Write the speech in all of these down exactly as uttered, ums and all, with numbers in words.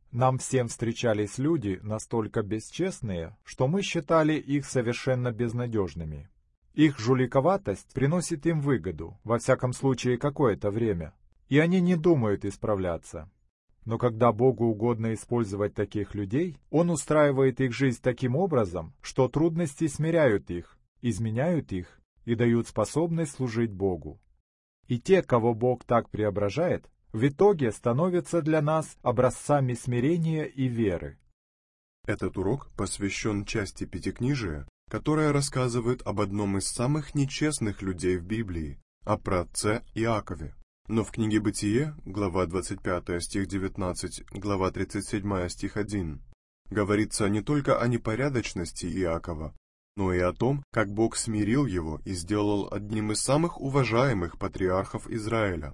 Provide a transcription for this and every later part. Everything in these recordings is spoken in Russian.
Нам всем встречались люди настолько бесчестные, что мы считали их совершенно безнадежными. Их жуликоватость приносит им выгоду, во всяком случае какое-то время, и они не думают исправляться. Но когда Богу угодно использовать таких людей, Он устраивает их жизнь таким образом, что трудности смиряют их, изменяют их и дают способность служить Богу. И те, кого Бог так преображает, в итоге становятся для нас образцами смирения и веры. Этот урок посвящен части Пятикнижия, которая рассказывает об одном из самых нечестных людей в Библии, о праотце Иакове. Но в книге Бытие, глава двадцать пятая, стих девятнадцать, глава тридцать седьмая, стих один, говорится не только о непорядочности Иакова, но и о том, как Бог смирил его и сделал одним из самых уважаемых патриархов Израиля.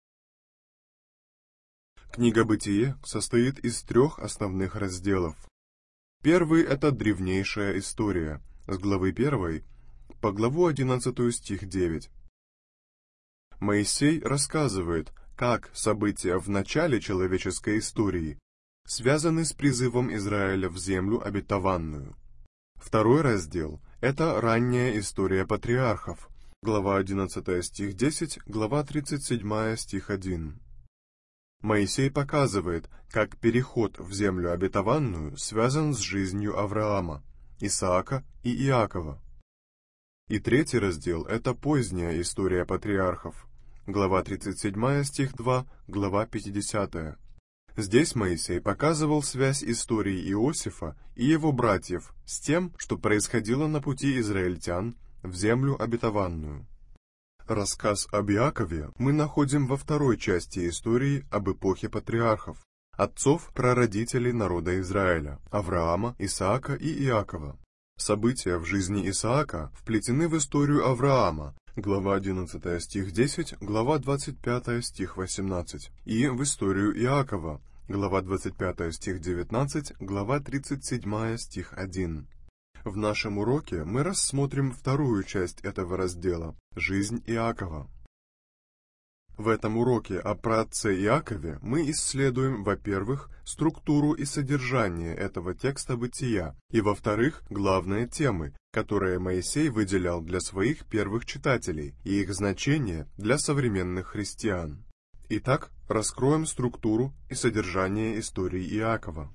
Книга Бытие состоит из трех основных разделов. Первый — это древнейшая история, с главы первой по главу одиннадцатую, стих девять. Моисей рассказывает, как события в начале человеческой истории связаны с призывом Израиля в землю обетованную. Второй раздел — это ранняя история патриархов, глава одиннадцатая, стих десять, глава тридцать седьмая, стих один. Моисей показывает, как переход в землю обетованную связан с жизнью Авраама, Исаака и Иакова. И третий раздел — это поздняя история патриархов, глава тридцать седьмая, стих два, глава пятидесятая. Здесь Моисей показывал связь истории Иосифа и его братьев с тем, что происходило на пути израильтян в землю обетованную. Рассказ об Иакове мы находим во второй части истории об эпохе патриархов, отцов-прародителей народа Израиля, Авраама, Исаака и Иакова. События в жизни Исаака вплетены в историю Авраама, глава одиннадцатая, стих десять, глава двадцать пятая, стих восемнадцать, и в историю Иакова, глава двадцать пятая, стих девятнадцать, глава тридцать седьмая, стих один. В нашем уроке мы рассмотрим вторую часть этого раздела — жизнь Иакова. В этом уроке о праотце Иакове мы исследуем, во-первых, структуру и содержание этого текста Бытия, и, во-вторых, главные темы, которые Моисей выделял для своих первых читателей, и их значение для современных христиан. Итак, раскроем структуру и содержание истории Иакова.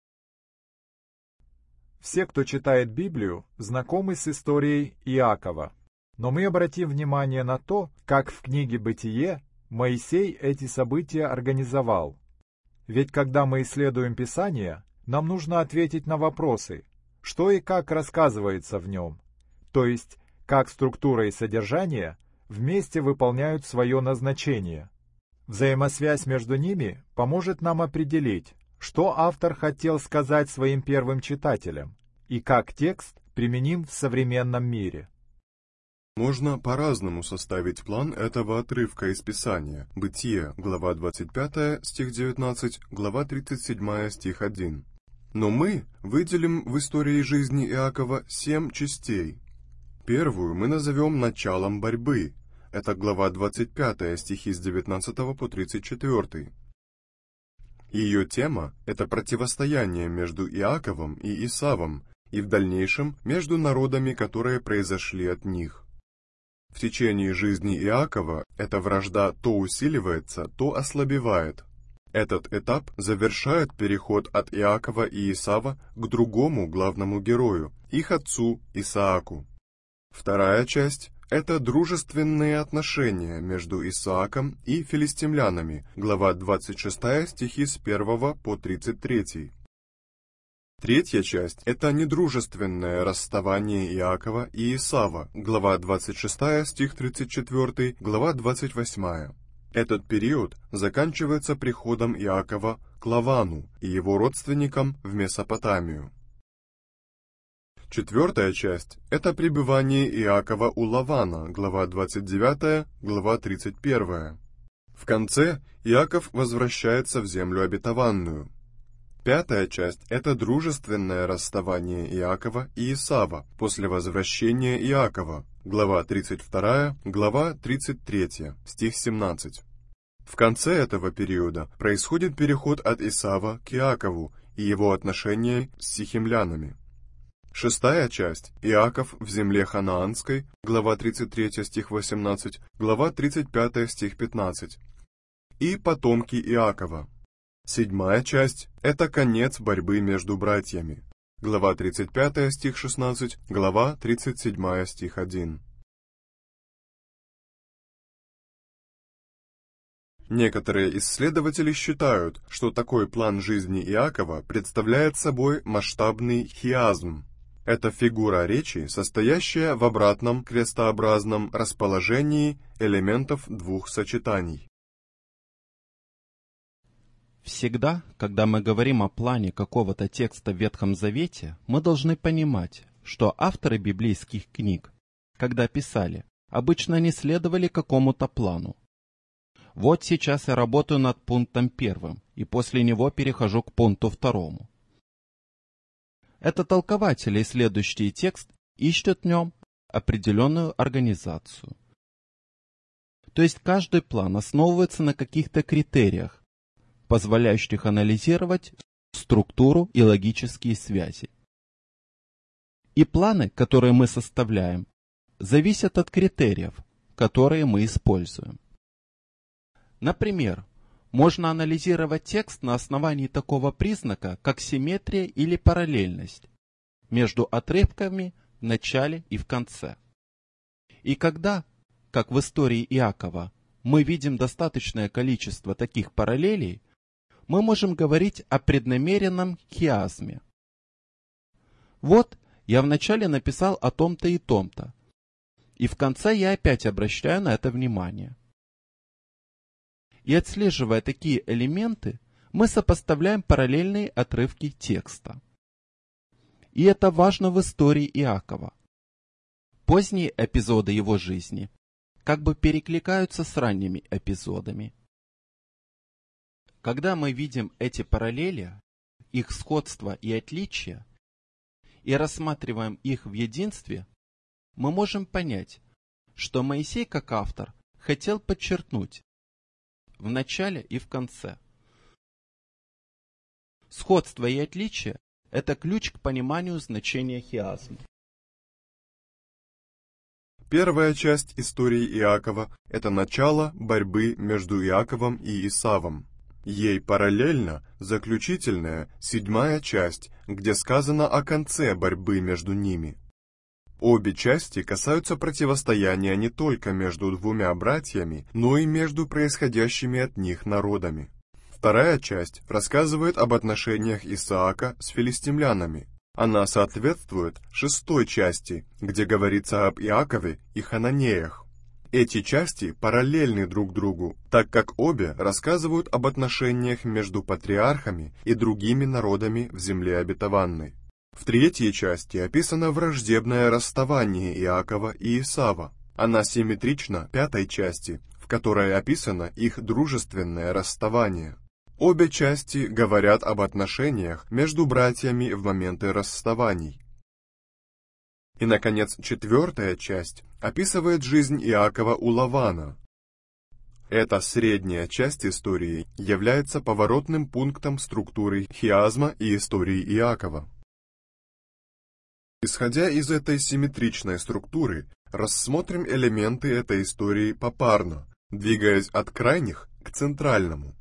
Все, кто читает Библию, знакомы с историей Иакова. Но мы обратим внимание на то, как в книге «Бытие» Моисей эти события организовал. Ведь когда мы исследуем Писание, нам нужно ответить на вопросы, что и как рассказывается в нем, то есть как структура и содержание вместе выполняют свое назначение. Взаимосвязь между ними поможет нам определить, что автор хотел сказать своим первым читателям и как текст применим в современном мире. Можно по-разному составить план этого отрывка из Писания. Бытие, глава двадцать пятая, стих девятнадцать, глава тридцать седьмая, стих один. Но мы выделим в истории жизни Иакова семь частей. Первую мы назовем началом борьбы. Это глава двадцать пятая, стихи с девятнадцатого по тридцать четвёртый. Ее тема — это противостояние между Иаковом и Исавом, и в дальнейшем между народами, которые произошли от них. В течение жизни Иакова эта вражда то усиливается, то ослабевает. Этот этап завершает переход от Иакова и Исава к другому главному герою, их отцу Исааку. Вторая часть — это дружественные отношения между Исааком и филистимлянами, глава двадцать шестая, стихи с первого по тридцать третий. Третья часть — это недружественное расставание Иакова и Исава, глава двадцать шестая, стих тридцать четвёртый, глава двадцать восьмая. Этот период заканчивается приходом Иакова к Лавану и его родственникам в Месопотамию. Четвертая часть — это пребывание Иакова у Лавана, глава двадцать девятая, глава тридцать первая. В конце Иаков возвращается в землю обетованную. Пятая часть — это дружественное расставание Иакова и Исава после возвращения Иакова, глава тридцать вторая, глава тридцать третья, стих семнадцать. В конце этого периода происходит переход от Исава к Иакову и его отношения с сихемлянами. Шестая часть – Иаков в земле ханаанской, глава тридцать три, стих восемнадцать, глава тридцать пять, стих пятнадцать. И потомки Иакова. Седьмая часть – это конец борьбы между братьями. Глава тридцать пять, стих шестнадцать, глава тридцать семь, стих один. Некоторые исследователи считают, что такой план жизни Иакова представляет собой масштабный хиазм. Это фигура речи, состоящая в обратном крестообразном расположении элементов двух сочетаний. Всегда, когда мы говорим о плане какого-то текста в Ветхом Завете, мы должны понимать, что авторы библейских книг, когда писали, обычно не следовали какому-то плану. Вот сейчас я работаю над пунктом первым, и после него перехожу к пункту второму. Это толкователи, исследующие текст, ищут в нем определенную организацию. То есть каждый план основывается на каких-то критериях, позволяющих анализировать структуру и логические связи. И планы, которые мы составляем, зависят от критериев, которые мы используем. Например, можно анализировать текст на основании такого признака, как симметрия или параллельность между отрывками в начале и в конце. И когда, как в истории Иакова, мы видим достаточное количество таких параллелей, мы можем говорить о преднамеренном хиазме. Вот я вначале написал о том-то и том-то, и в конце я опять обращаю на это внимание. И отслеживая такие элементы, мы сопоставляем параллельные отрывки текста. И это важно в истории Иакова. Поздние эпизоды его жизни как бы перекликаются с ранними эпизодами. Когда мы видим эти параллели, их сходство и отличия, и рассматриваем их в единстве, мы можем понять, что Моисей как автор хотел подчеркнуть в начале и в конце. Сходство и отличие – это ключ к пониманию значения хиазма. Первая часть истории Иакова – это начало борьбы между Иаковом и Исавом. Ей параллельно заключительная, седьмая часть, где сказано о конце борьбы между ними. Обе части касаются противостояния не только между двумя братьями, но и между происходящими от них народами. Вторая часть рассказывает об отношениях Исаака с филистимлянами. Она соответствует шестой части, где говорится об Иакове и хананеях. Эти части параллельны друг другу, так как обе рассказывают об отношениях между патриархами и другими народами в земле обетованной. В третьей части описано враждебное расставание Иакова и Исава. Она симметрична пятой части, в которой описано их дружественное расставание. Обе части говорят об отношениях между братьями в моменты расставаний. И, наконец, четвертая часть описывает жизнь Иакова у Лавана. Эта средняя часть истории является поворотным пунктом структуры хиазма и истории Иакова. Исходя из этой симметричной структуры, рассмотрим элементы этой истории попарно, двигаясь от крайних к центральному.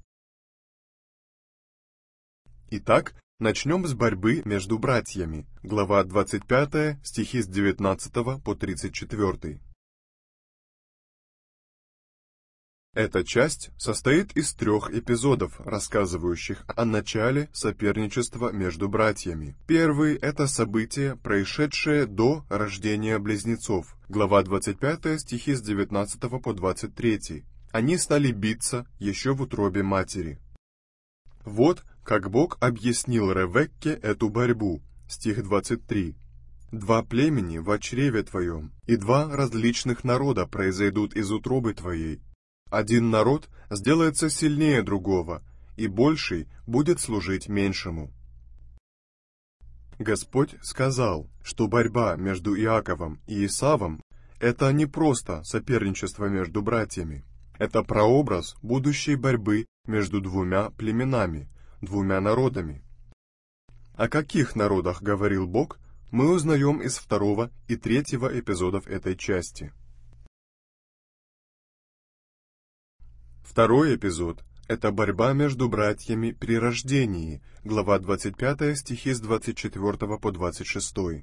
Итак, начнем с борьбы между братьями, глава двадцать пять, стихи с девятнадцатого по тридцать четыре. Эта часть состоит из трех эпизодов, рассказывающих о начале соперничества между братьями. Первый – это событие, происшедшее до рождения близнецов, глава двадцать пять, стихи с девятнадцатого по двадцать три. Они стали биться еще в утробе матери. Вот как Бог объяснил Ревекке эту борьбу, стих двадцать три. «Два племени во чреве твоем, и два различных народа произойдут из утробы твоей. Один народ сделается сильнее другого, и больший будет служить меньшему». Господь сказал, что борьба между Иаковом и Исавом – это не просто соперничество между братьями. Это прообраз будущей борьбы между двумя племенами, двумя народами. О каких народах говорил Бог, мы узнаем из второго и третьего эпизодов этой части. Второй эпизод – это борьба между братьями при рождении, глава двадцать пятая, стихи с двадцать четвёртого по двадцать шестой.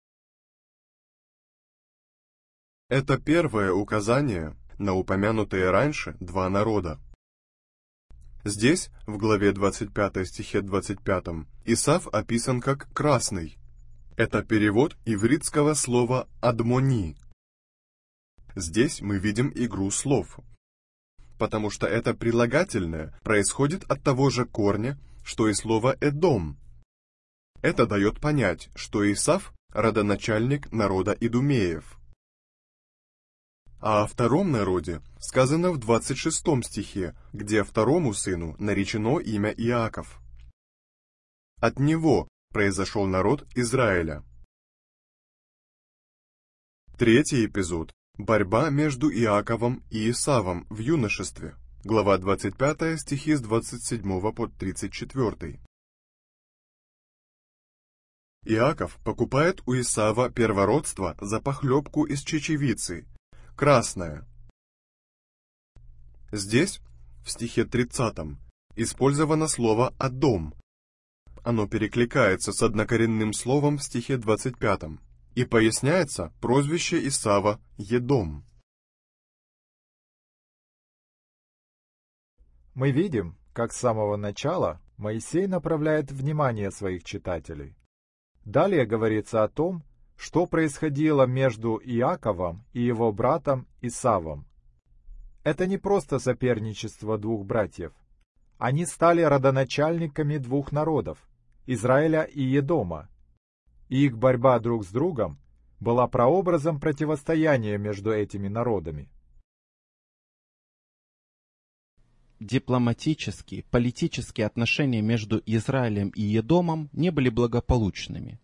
Это первое указание на упомянутые раньше два народа. Здесь, в главе двадцать пятой, стихе двадцать пятом, Исав описан как «красный». Это перевод ивритского слова «адмони». Здесь мы видим игру слов, потому что это прилагательное происходит от того же корня, что и слово «эдом». Это дает понять, что Исав – родоначальник народа идумеев. А о втором народе сказано в двадцать шестом стихе, где второму сыну наречено имя Иаков. От него произошел народ Израиля. Третий эпизод – борьба между Иаковом и Исавом в юношестве, глава двадцать пятая, стихи с двадцать седьмого по тридцать четвёртый. Иаков покупает у Исава первородство за похлебку из чечевицы, красное. Здесь, в стихе тридцатом, использовано слово «адом». Оно перекликается с однокоренным словом в стихе двадцать пятом и поясняется прозвище Исава «Едом». Мы видим, как с самого начала Моисей направляет внимание своих читателей. Далее говорится о том, что происходило между Иаковом и его братом Исавом. Это не просто соперничество двух братьев. Они стали родоначальниками двух народов – Израиля и Едома. И их борьба друг с другом была прообразом противостояния между этими народами. Дипломатические, политические отношения между Израилем и Едомом не были благополучными.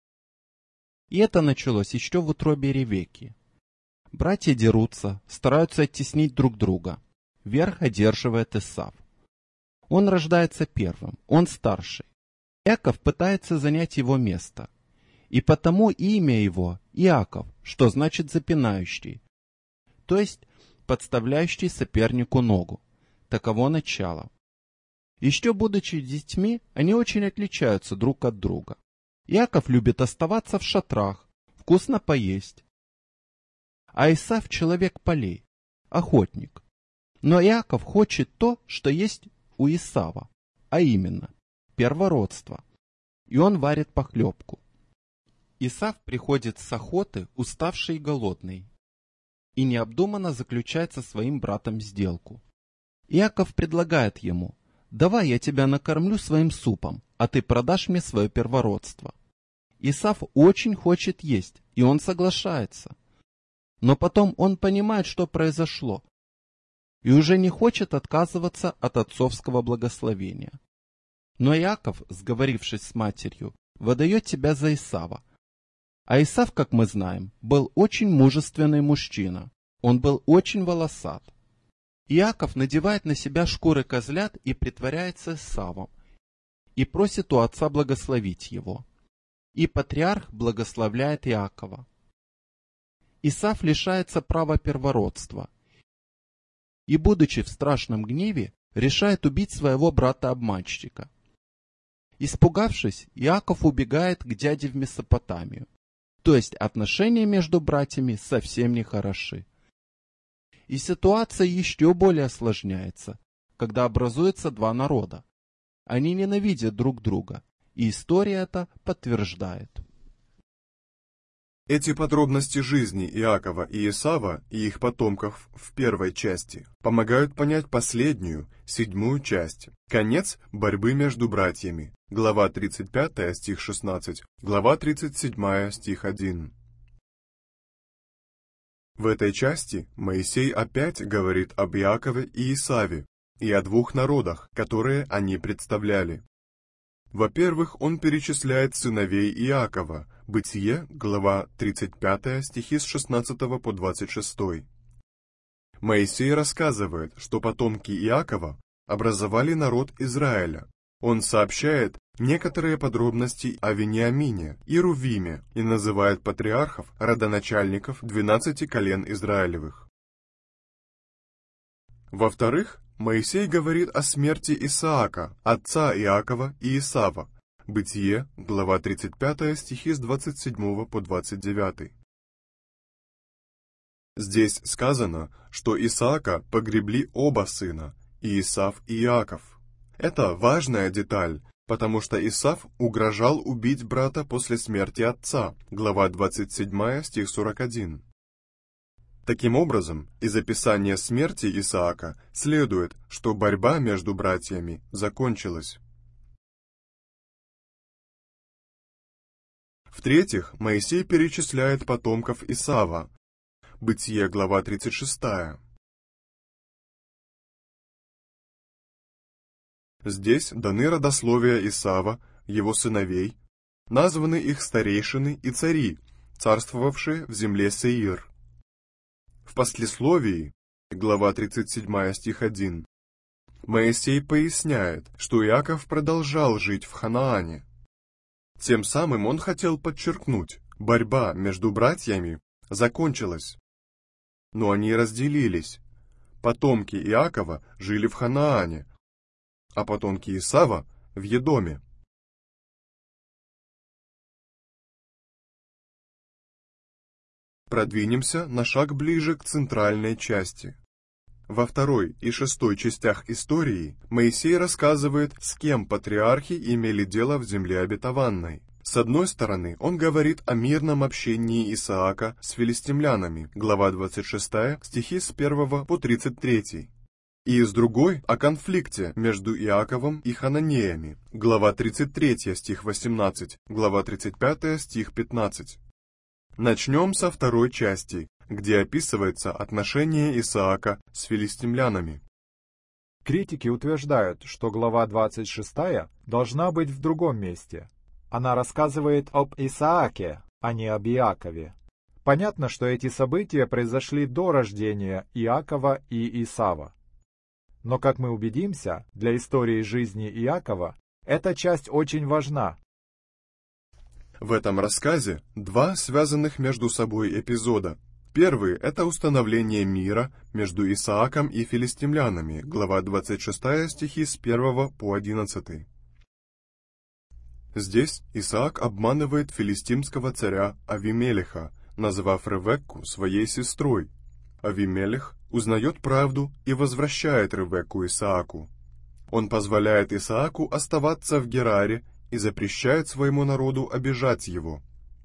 И это началось еще в утробе Ревекки. Братья дерутся, стараются оттеснить друг друга. Верх одерживает Исав. Он рождается первым, он старший. Иаков пытается занять его место. И потому имя его Иаков, что значит запинающий, то есть подставляющий сопернику ногу. Таково начало. Еще будучи детьми, они очень отличаются друг от друга. Иаков любит оставаться в шатрах, вкусно поесть. А Исав человек полей, охотник. Но Иаков хочет то, что есть у Исава, а именно первородство. И он варит похлебку. Исав приходит с охоты, уставший и голодный, и необдуманно заключает со своим братом сделку. Иаков предлагает ему: «Давай я тебя накормлю своим супом, а ты продашь мне свое первородство». Исав очень хочет есть, и он соглашается. Но потом он понимает, что произошло, и уже не хочет отказываться от отцовского благословения. Но Иаков, сговорившись с матерью, выдает тебя за Исава. А Исав, как мы знаем, был очень мужественный мужчина. Он был очень волосат. Иаков надевает на себя шкуры козлят и притворяется Исавом, и просит у отца благословить его. И патриарх благословляет Иакова. Исав лишается права первородства, и, будучи в страшном гневе, решает убить своего брата-обманщика. Испугавшись, Иаков убегает к дяде в Месопотамию, то есть отношения между братьями совсем не хороши. И ситуация еще более осложняется, когда образуется два народа. Они ненавидят друг друга, и история это подтверждает. Эти подробности жизни Иакова и Исава и их потомков в первой части помогают понять последнюю, седьмую часть, конец борьбы между братьями, глава тридцать пятая, стих шестнадцать, глава тридцать седьмая, стих один. В этой части Моисей опять говорит об Иакове и Исаве и о двух народах, которые они представляли. Во-первых, он перечисляет сыновей Иакова, Бытие, глава тридцать пятая, стихи с шестнадцатого по двадцать шестой. Моисей рассказывает, что потомки Иакова образовали народ Израиля. Он сообщает некоторые подробности о Вениамине и Рувиме и называет патриархов родоначальников двенадцати колен Израилевых. Во-вторых, Моисей говорит о смерти Исаака, отца Иакова и Исава. Бытие, глава тридцать пятая, стихи с двадцать седьмого по двадцать девятый. Здесь сказано, что Исаака погребли оба сына, и Исав, и Иаков. Это важная деталь, потому что Исав угрожал убить брата после смерти отца, глава двадцать седьмая, стих сорок один. Таким образом, из описания смерти Исаака следует, что борьба между братьями закончилась. В-третьих, Моисей перечисляет потомков Исава. Бытие, глава тридцать шестая. Здесь даны родословия Исава, его сыновей, названы их старейшины и цари, царствовавшие в земле Сеир. В послесловии, глава тридцать седьмая, стих один, Моисей поясняет, что Иаков продолжал жить в Ханаане. Тем самым он хотел подчеркнуть, борьба между братьями закончилась. Но они разделились. Потомки Иакова жили в Ханаане, а потомки Исава — в Едоме. Продвинемся на шаг ближе к центральной части. Во второй и шестой частях истории Моисей рассказывает, с кем патриархи имели дело в земле обетованной. С одной стороны, он говорит о мирном общении Исаака с филистимлянами, глава двадцать шестая, стихи с первого по тридцать третий. И с другой, о конфликте между Иаковом и хананеями, глава тридцать третья, стих восемнадцать, глава тридцать пятая, стих пятнадцать. Начнем со второй части, где описывается отношение Исаака с филистимлянами. Критики утверждают, что глава двадцать шестая должна быть в другом месте. Она рассказывает об Исааке, а не об Иакове. Понятно, что эти события произошли до рождения Иакова и Исава. Но, как мы убедимся, для истории жизни Иакова эта часть очень важна. В этом рассказе два связанных между собой эпизода. Первый – это установление мира между Исааком и филистимлянами, глава двадцать шестая, стихи с первого по одиннадцатый. Здесь Исаак обманывает филистимского царя Авимелеха, назвав Ревекку своей сестрой. Авимелех узнает правду и возвращает Ревекку Исааку. Он позволяет Исааку оставаться в Гераре и запрещает своему народу обижать его.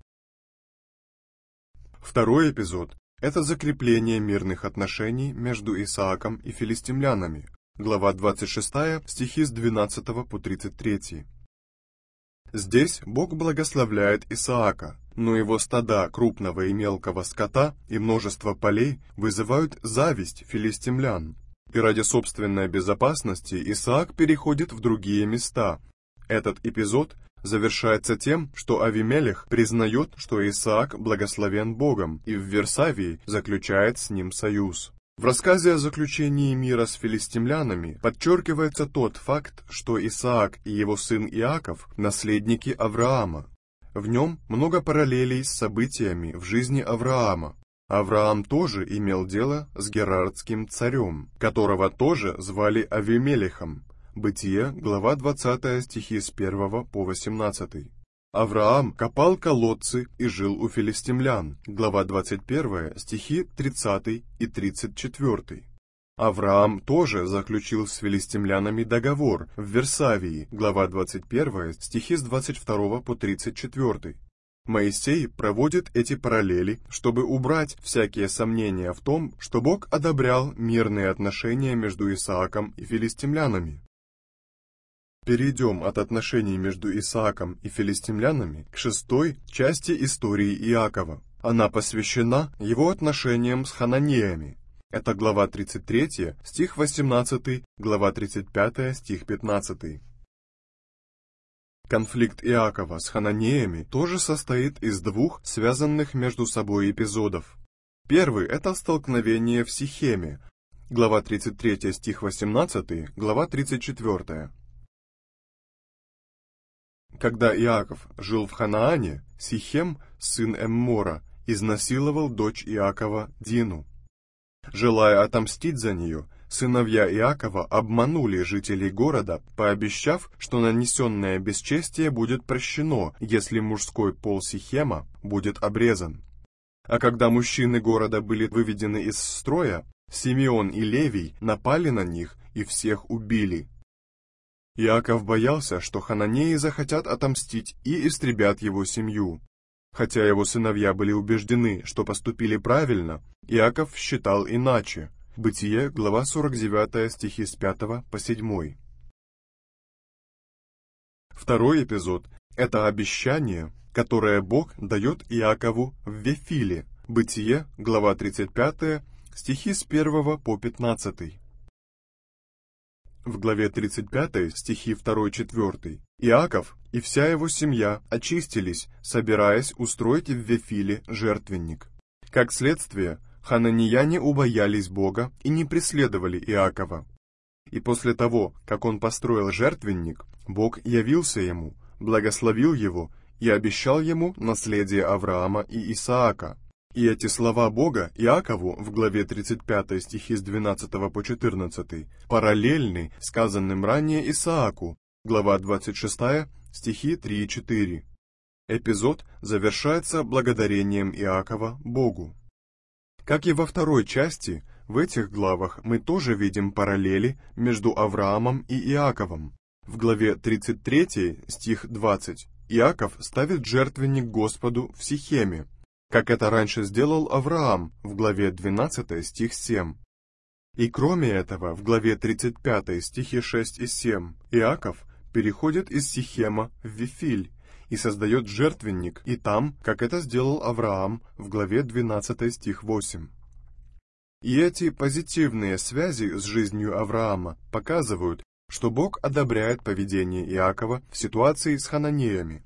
Второй эпизод – это закрепление мирных отношений между Исааком и филистимлянами, глава двадцать шестая, стихи с двенадцатого по тридцать третий. Здесь Бог благословляет Исаака, но его стада крупного и мелкого скота и множество полей вызывают зависть филистимлян. И ради собственной безопасности Исаак переходит в другие места. Этот эпизод завершается тем, что Авимелех признает, что Исаак благословен Богом, и в Версавии заключает с ним союз. В рассказе о заключении мира с филистимлянами подчеркивается тот факт, что Исаак и его сын Иаков – наследники Авраама. В нем много параллелей с событиями в жизни Авраама. Авраам тоже имел дело с герардским царем, которого тоже звали Авимелехом. Бытие, глава двадцатая, стихи с первого по восемнадцатый. Авраам копал колодцы и жил у филистимлян, глава двадцать первая, стихи тридцатый и тридцать четвёртый. Авраам тоже заключил с филистимлянами договор в Версавии, глава двадцать первая, стихи с двадцать второго по тридцать четвёртый. Моисей проводит эти параллели, чтобы убрать всякие сомнения в том, что Бог одобрял мирные отношения между Исааком и филистимлянами. Перейдем от отношений между Исааком и филистимлянами к шестой части истории Иакова. Она посвящена его отношениям с хананеями. Это глава тридцать третья, стих восемнадцатый, глава тридцать пятая, стих пятнадцатый. Конфликт Иакова с хананеями тоже состоит из двух связанных между собой эпизодов. Первый – это столкновение в Сихеме, глава тридцать три, стих восемнадцатый, глава тридцать четыре. Когда Иаков жил в Ханаане, Сихем, сын Эммора, изнасиловал дочь Иакова Дину. Желая отомстить за нее, сыновья Иакова обманули жителей города, пообещав, что нанесенное бесчестие будет прощено, если мужской пол Сихема будет обрезан. А когда мужчины города были выведены из строя, Симеон и Левий напали на них и всех убили. Иаков боялся, что хананеи захотят отомстить и истребят его семью. Хотя его сыновья были убеждены, что поступили правильно, Иаков считал иначе. Бытие, глава сорок девять, стихи с пятого по седьмой. Второй эпизод – это обещание, которое Бог дает Иакову в Вифиле. Бытие, глава тридцать пять, стихи с первого по пятнадцатый. В главе тридцать пять, стихи два-четыре, Иаков и вся его семья очистились, собираясь устроить в Вифиле жертвенник. Как следствие, хананеяне убоялись Бога и не преследовали Иакова. И после того, как он построил жертвенник, Бог явился ему, благословил его и обещал ему наследие Авраама и Исаака. И эти слова Бога Иакову в главе тридцать пять, стихи с двенадцатого по четырнадцатый, параллельны сказанным ранее Исааку, глава двадцать шесть, стихи три и четыре. Эпизод завершается благодарением Иакова Богу. Как и во второй части, в этих главах мы тоже видим параллели между Авраамом и Иаковом. В главе тридцать три, стих двадцать, Иаков ставит жертвенник Господу в Сихеме, как это раньше сделал Авраам в главе двенадцать, стих семь. И кроме этого, в главе тридцать пять, стихи шесть и семь, Иаков переходит из Сихема в Вифиль и создает жертвенник и там, как это сделал Авраам в главе двенадцать, стих восемь. И эти позитивные связи с жизнью Авраама показывают, что Бог одобряет поведение Иакова в ситуации с хананеями.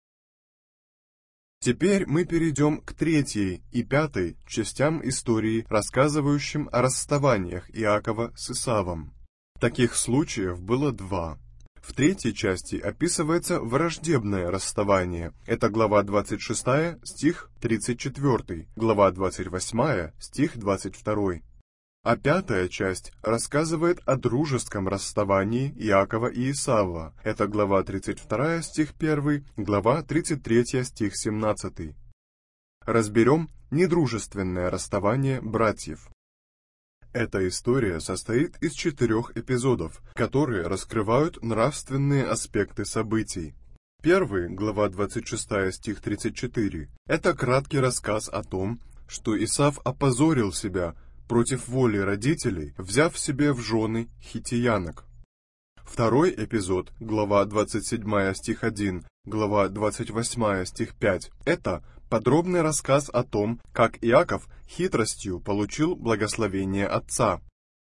Теперь мы перейдем к третьей и пятой частям истории, рассказывающим о расставаниях Иакова с Исавом. Таких случаев было два. В третьей части описывается враждебное расставание. Это глава двадцать шесть, стих тридцать четыре, глава двадцать восемь, стих двадцать два. А пятая часть рассказывает о дружеском расставании Иакова и Исава. Это глава тридцать два, стих один, глава тридцать три, стих семнадцатый. Разберем недружественное расставание братьев. Эта история состоит из четырех эпизодов, которые раскрывают нравственные аспекты событий. Первый, глава двадцать шесть, стих тридцать четыре, это краткий рассказ о том, что Исав опозорил себя против воли родителей, взяв себе в жены хиттеянок. Второй эпизод, глава двадцать семь, стих один, глава двадцать восемь, стих пять, это подробный рассказ о том, как Иаков хитростью получил благословение отца.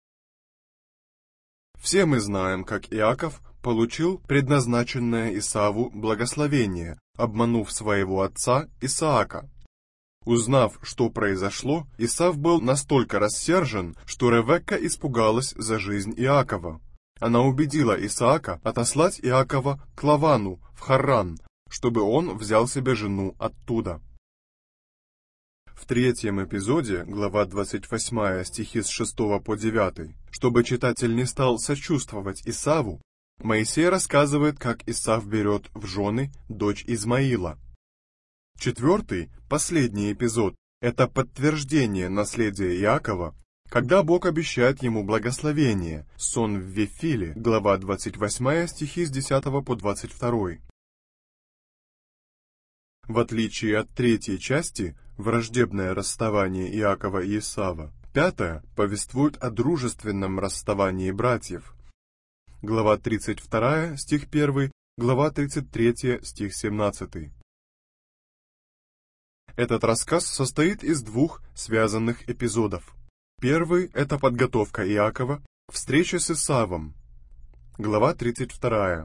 Все мы знаем, как Иаков получил предназначенное Исаву благословение, обманув своего отца Исаака. Узнав, что произошло, Исав был настолько рассержен, что Ревекка испугалась за жизнь Иакова. Она убедила Исаака отослать Иакова к Лавану в Харран, чтобы он взял себе жену оттуда. В третьем эпизоде, глава двадцать восемь, стихи с шестого по девятый, чтобы читатель не стал сочувствовать Исаву, Моисей рассказывает, как Исав берет в жены дочь Измаила. Четвертый, последний эпизод, это подтверждение наследия Иакова, когда Бог обещает ему благословение, сон в Вифиле, глава двадцать восемь, стихи с десятого по двадцать два. В отличие от третьей части, враждебное расставание Иакова и Исава, пятая повествует о дружественном расставании братьев. Глава тридцать два, стих один, глава тридцать три, стих семнадцатый. Этот рассказ состоит из двух связанных эпизодов. Первый – это подготовка Иакова к встрече с Исавом. Глава тридцать два.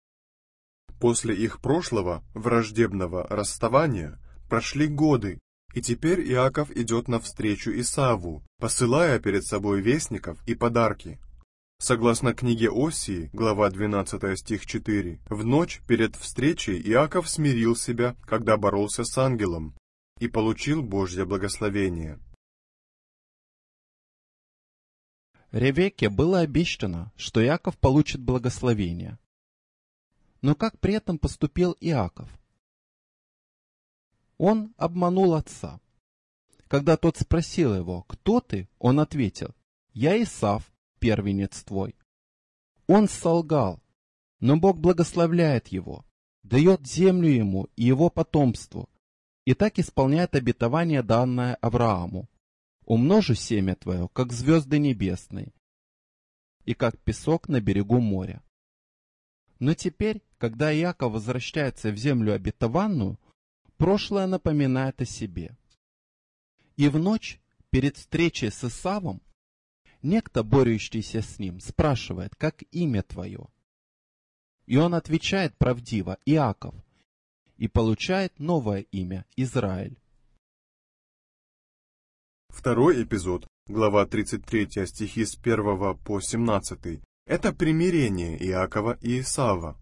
После их прошлого враждебного расставания прошли годы, И теперь Иаков идет навстречу Исаву, посылая перед собой вестников и подарки. Согласно книге Осии, глава двенадцатая, стих четыре, в ночь перед встречей Иаков смирил себя, когда боролся с ангелом, и получил Божье благословение. Ревекке было обещано, что Иаков получит благословение. Но как при этом поступил Иаков? Он обманул отца. Когда тот спросил его: «Кто ты?», он ответил: «Я Исав, первенец твой». Он солгал, но Бог благословляет его, дает землю ему и его потомству, и так исполняет обетование, данное Аврааму: «Умножу семя твое, как звезды небесные, и как песок на берегу моря». Но теперь, когда Иаков возвращается в землю обетованную, прошлое напоминает о себе. И в ночь, перед встречей с Исавом, некто, борющийся с ним, спрашивает: «Как имя твое?» И он отвечает правдиво: «Иаков», и получает новое имя — Израиль. Второй эпизод, глава тридцать три, стихи с первого по семнадцатый, это примирение Иакова и Исава.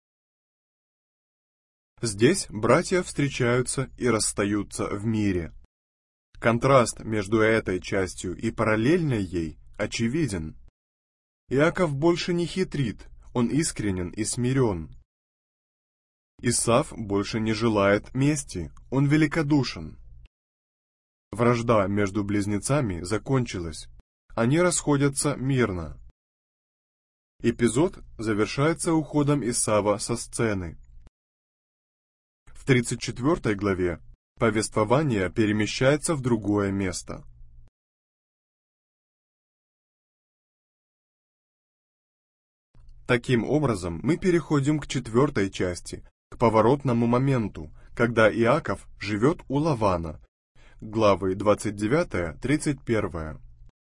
Здесь братья встречаются и расстаются в мире. Контраст между этой частью и параллельной ей очевиден. Иаков больше не хитрит, он искренен и смирен. Исав больше не желает мести, он великодушен. Вражда между близнецами закончилась, они расходятся мирно. Эпизод завершается уходом Исава со сцены. В тридцать четвёртой главе повествование перемещается в другое место. Таким образом, мы переходим к четвертой части, к поворотному моменту, когда Иаков живет у Лавана. Главы двадцать девять — тридцать один.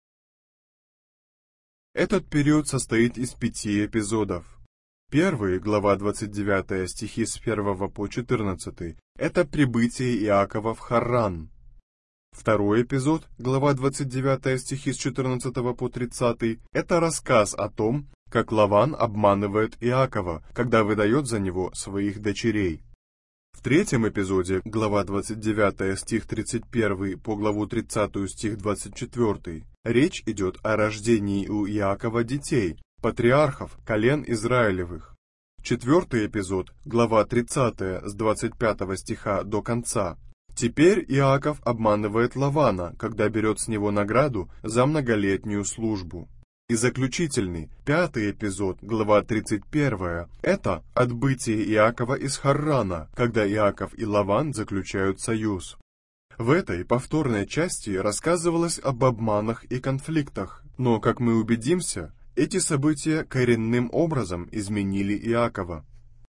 Этот период состоит из пяти эпизодов. Первый, глава двадцать девять, стихи с первого по четырнадцатый, это прибытие Иакова в Харран. Второй эпизод, глава двадцать девять, стихи с четырнадцатого по тридцатый, это рассказ о том, как Лаван обманывает Иакова, когда выдает за него своих дочерей. В третьем эпизоде, глава двадцать девять, стих тридцать один по главу тридцатую, стих двадцать четыре, речь идет о рождении у Иакова детей, патриархов, колен Израилевых. Четвертый эпизод, глава тридцатая, с двадцать пятого стиха до конца. Теперь Иаков обманывает Лавана, когда берет с него награду за многолетнюю службу. И заключительный, пятый эпизод, глава тридцать первая, это отбытие Иакова из Харрана, когда Иаков и Лаван заключают союз. В этой повторной части рассказывалось об обманах и конфликтах, но, как мы убедимся, эти события коренным образом изменили Иакова.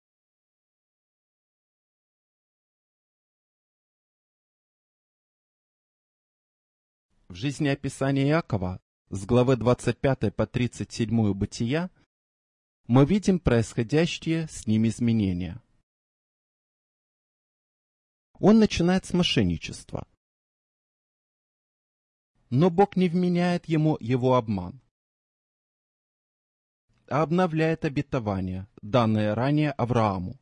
В жизнеописании Иакова с главы двадцать пятой по тридцать седьмую Бытия мы видим происходящие с ним изменения. Он начинает с мошенничества. Но Бог не вменяет ему его обман, а обновляет обетование, данное ранее Аврааму.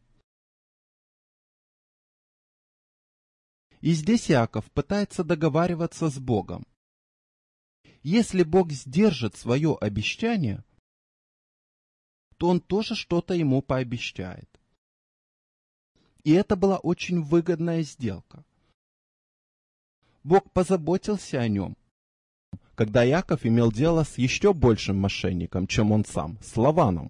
И здесь Иаков пытается договариваться с Богом. Если Бог сдержит свое обещание, то он тоже что-то ему пообещает. И это была очень выгодная сделка. Бог позаботился о нем, когда Иаков имел дело с еще большим мошенником, чем он сам, с Лаваном.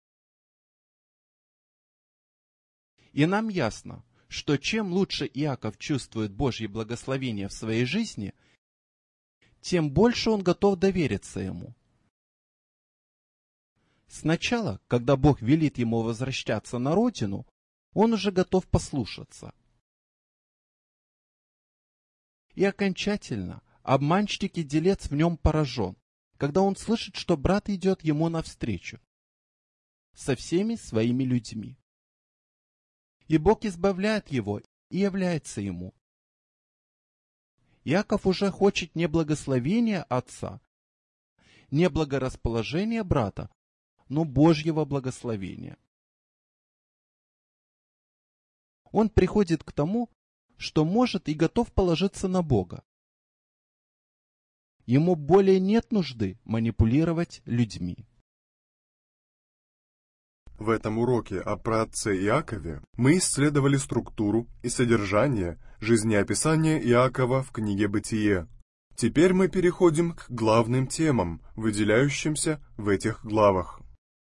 И нам ясно, что чем лучше Иаков чувствует Божье благословение в своей жизни, тем больше он готов довериться ему. Сначала, когда Бог велит ему возвращаться на родину, он уже готов послушаться. И окончательно обманщик и делец в нем поражен, когда он слышит, что брат идет ему навстречу со всеми своими людьми. И Бог избавляет его и является ему. Иаков уже хочет не благословения отца, не благорасположения брата, но Божьего благословения. Он приходит к тому, что может и готов положиться на Бога. Ему более нет нужды манипулировать людьми. В этом уроке о праотце Иакове мы исследовали структуру и содержание жизнеописания Иакова в книге «Бытие». Теперь мы переходим к главным темам, выделяющимся в этих главах.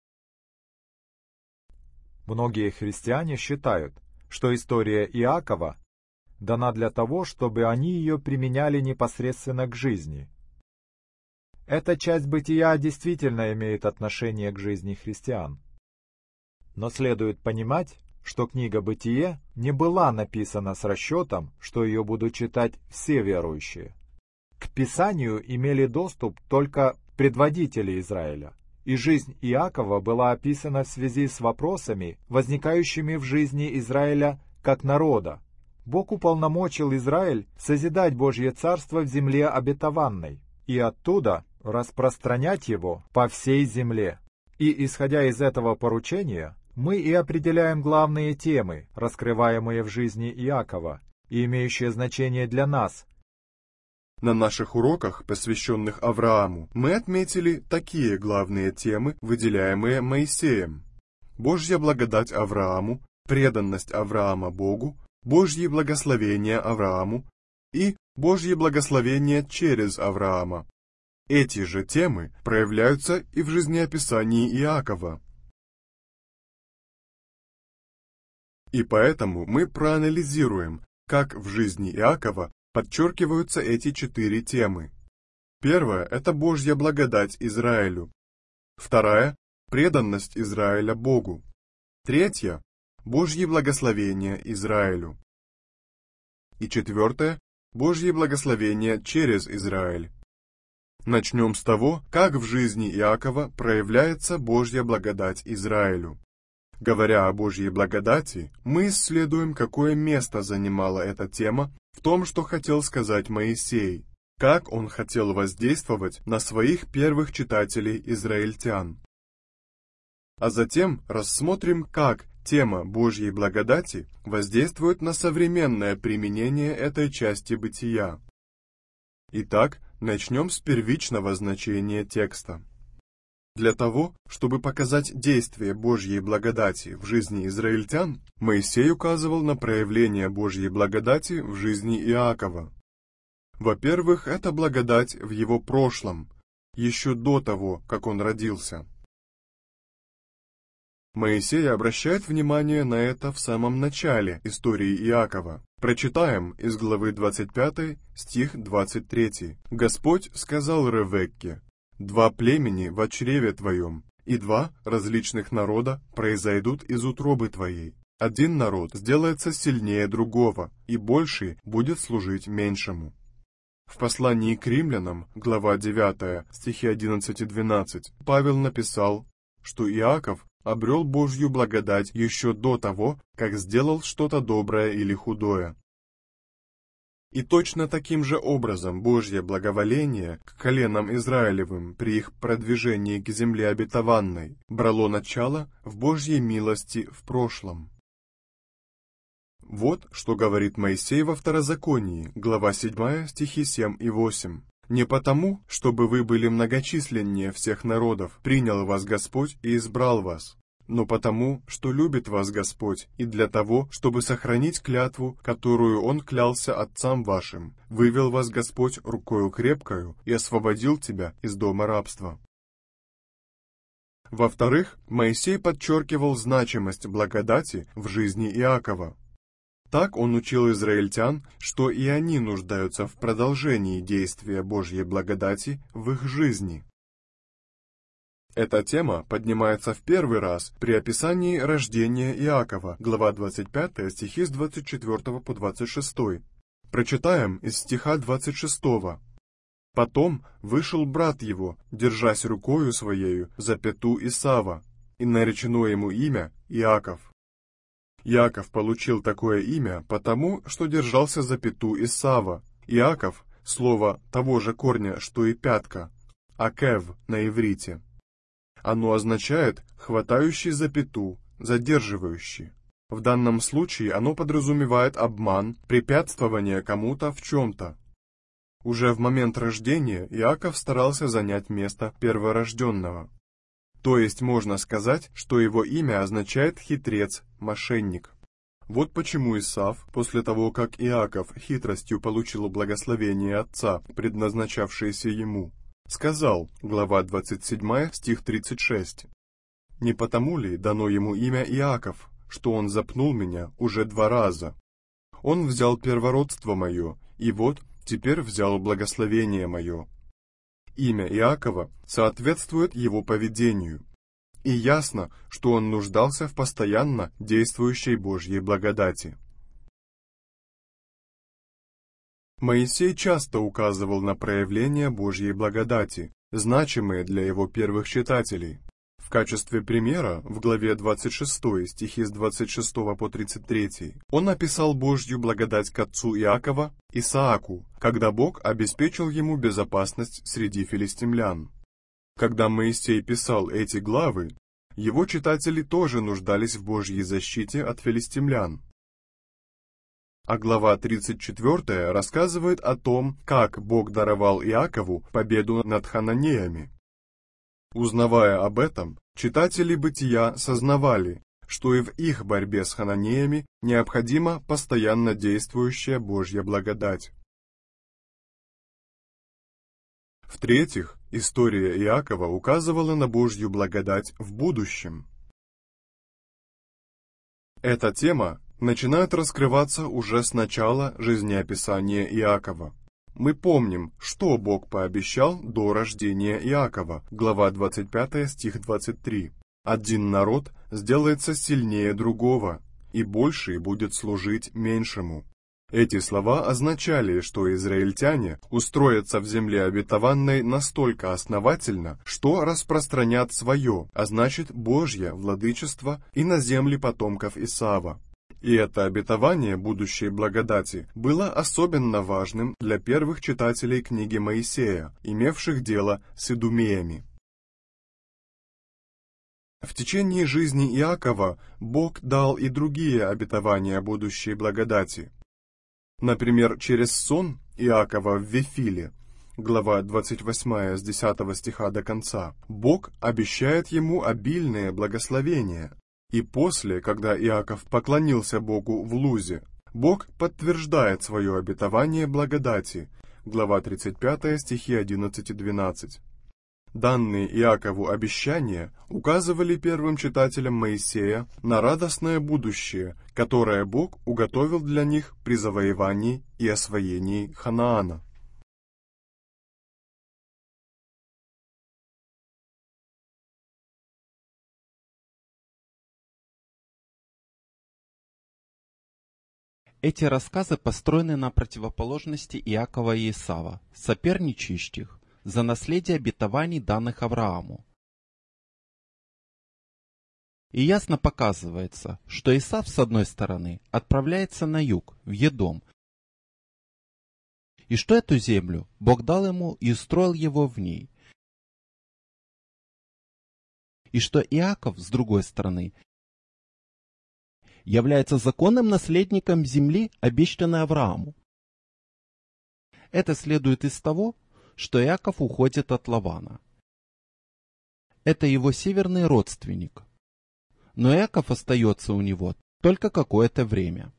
Многие христиане считают, что история Иакова дана для того, чтобы они ее применяли непосредственно к жизни. Эта часть Бытия действительно имеет отношение к жизни христиан. Но следует понимать, что книга «Бытие» не была написана с расчетом, что ее будут читать все верующие. К Писанию имели доступ только предводители Израиля, и жизнь Иакова была описана в связи с вопросами, возникающими в жизни Израиля как народа. Бог уполномочил Израиль созидать Божье царство в земле обетованной и оттуда распространять его по всей земле. И, исходя из этого поручения, мы и определяем главные темы, раскрываемые в жизни Иакова, и имеющие значение для нас. На наших уроках, посвященных Аврааму, мы отметили такие главные темы, выделяемые Моисеем: Божья благодать Аврааму, преданность Авраама Богу, Божьи благословения Аврааму и Божьи благословения через Авраама. Эти же темы проявляются и в жизнеописании Иакова. И поэтому мы проанализируем, как в жизни Иакова подчеркиваются эти четыре темы. Первая – это Божья благодать Израилю. Вторая – преданность Израиля Богу. Третья – Божьи благословения Израилю. И четвертое – Божьи благословения через Израиль. Начнем с того, как в жизни Иакова проявляется Божья благодать Израилю. Говоря о Божьей благодати, мы исследуем, какое место занимала эта тема в том, что хотел сказать Моисей, как он хотел воздействовать на своих первых читателей израильтян. А затем рассмотрим, как тема Божьей благодати воздействует на современное применение этой части бытия. Итак, начнем с первичного значения текста. Для того, чтобы показать действие Божьей благодати в жизни израильтян, Моисей указывал на проявление Божьей благодати в жизни Иакова. Во-первых, это благодать в его прошлом, еще до того, как он родился. Моисей обращает внимание на это в самом начале истории Иакова. Прочитаем из главы двадцать пятой, стих двадцать третий. «Господь сказал Ревекке: два племени во чреве твоем, и два различных народа произойдут из утробы твоей. Один народ сделается сильнее другого, и больший будет служить меньшему». В послании к римлянам, глава девятая, стихи одиннадцать и двенадцать, Павел написал, что Иаков обрел Божью благодать еще до того, как сделал что-то доброе или худое. И точно таким же образом Божье благоволение к коленам Израилевым при их продвижении к земле обетованной брало начало в Божьей милости в прошлом. Вот что говорит Моисей во Второзаконии, глава седьмая, стихи семь и восемь. «Не потому, чтобы вы были многочисленнее всех народов, принял вас Господь и избрал вас, но потому, что любит вас Господь, и для того, чтобы сохранить клятву, которую Он клялся отцам вашим, вывел вас Господь рукою крепкою и освободил тебя из дома рабства». Во-вторых, Моисей подчеркивал значимость благодати в жизни Иакова. Так он учил израильтян, что и они нуждаются в продолжении действия Божьей благодати в их жизни. Эта тема поднимается в первый раз при описании рождения Иакова, глава двадцать пятая, стихи с двадцать четвёртого по двадцать шестой. Прочитаем из стиха двадцать шестого. «Потом вышел брат его, держась рукою своею за пяту Исава, и наречено ему имя Иаков. Иаков получил такое имя потому, что держался за пяту Исава. Иаков слово того же корня, что и пятка, акев на иврите. Оно означает «хватающий за пяту», «задерживающий». В данном случае оно подразумевает обман, препятствование кому-то в чем-то. Уже в момент рождения Иаков старался занять место перворожденного. То есть можно сказать, что его имя означает «хитрец», «мошенник». Вот почему Исав, после того, как Иаков хитростью получил благословение отца, предназначавшееся ему, сказал, глава двадцать семь, стих тридцать шесть, «Не потому ли дано ему имя Иаков, что он запнул меня уже два раза? Он взял первородство мое, и вот теперь взял благословение мое». Имя Иакова соответствует его поведению, и ясно, что он нуждался в постоянно действующей Божьей благодати. Моисей часто указывал на проявления Божьей благодати, значимые для его первых читателей. В качестве примера, в главе двадцать шесть, стихи с двадцать шестого по тридцать третий, он описал Божью благодать к отцу Иакова, Исааку, когда Бог обеспечил ему безопасность среди филистимлян. Когда Моисей писал эти главы, его читатели тоже нуждались в Божьей защите от филистимлян. А глава тридцать четыре рассказывает о том, как Бог даровал Иакову победу над хананеями. Узнавая об этом, читатели Бытия сознавали, что и в их борьбе с хананеями необходима постоянно действующая Божья благодать. В-третьих, история Иакова указывала на Божью благодать в будущем. Эта тема начинает раскрываться уже с начала жизнеописания Иакова. Мы помним, что Бог пообещал до рождения Иакова, глава двадцать пять, стих двадцать три. «Один народ сделается сильнее другого, и больший будет служить меньшему». Эти слова означали, что израильтяне устроятся в земле обетованной настолько основательно, что распространят свое, а значит Божье владычество и на земли потомков Исава. И это обетование будущей благодати было особенно важным для первых читателей книги Моисея, имевших дело с идумеями. В течение жизни Иакова Бог дал и другие обетования будущей благодати. Например, через сон Иакова в Вифиле, глава двадцать восемь, с десятого стиха до конца, Бог обещает ему обильные благословения. И после, когда Иаков поклонился Богу в Лузе, Бог подтверждает свое обетование благодати, глава тридцать пять, стихи одиннадцать и двенадцать. Данные Иакову обещания указывали первым читателям Моисея на радостное будущее, которое Бог уготовил для них при завоевании и освоении Ханаана. Эти рассказы построены на противоположности Иакова и Исава, соперничающих за наследие обетований, данных Аврааму. И ясно показывается, что Исав, с одной стороны, отправляется на юг, в Едом, и что эту землю Бог дал ему и устроил его в ней, и что Иаков, с другой стороны, является законным наследником земли, обещанной Аврааму. Это следует из того, что Иаков уходит от Лавана. Это его северный родственник. Но Иаков остается у него только какое-то время.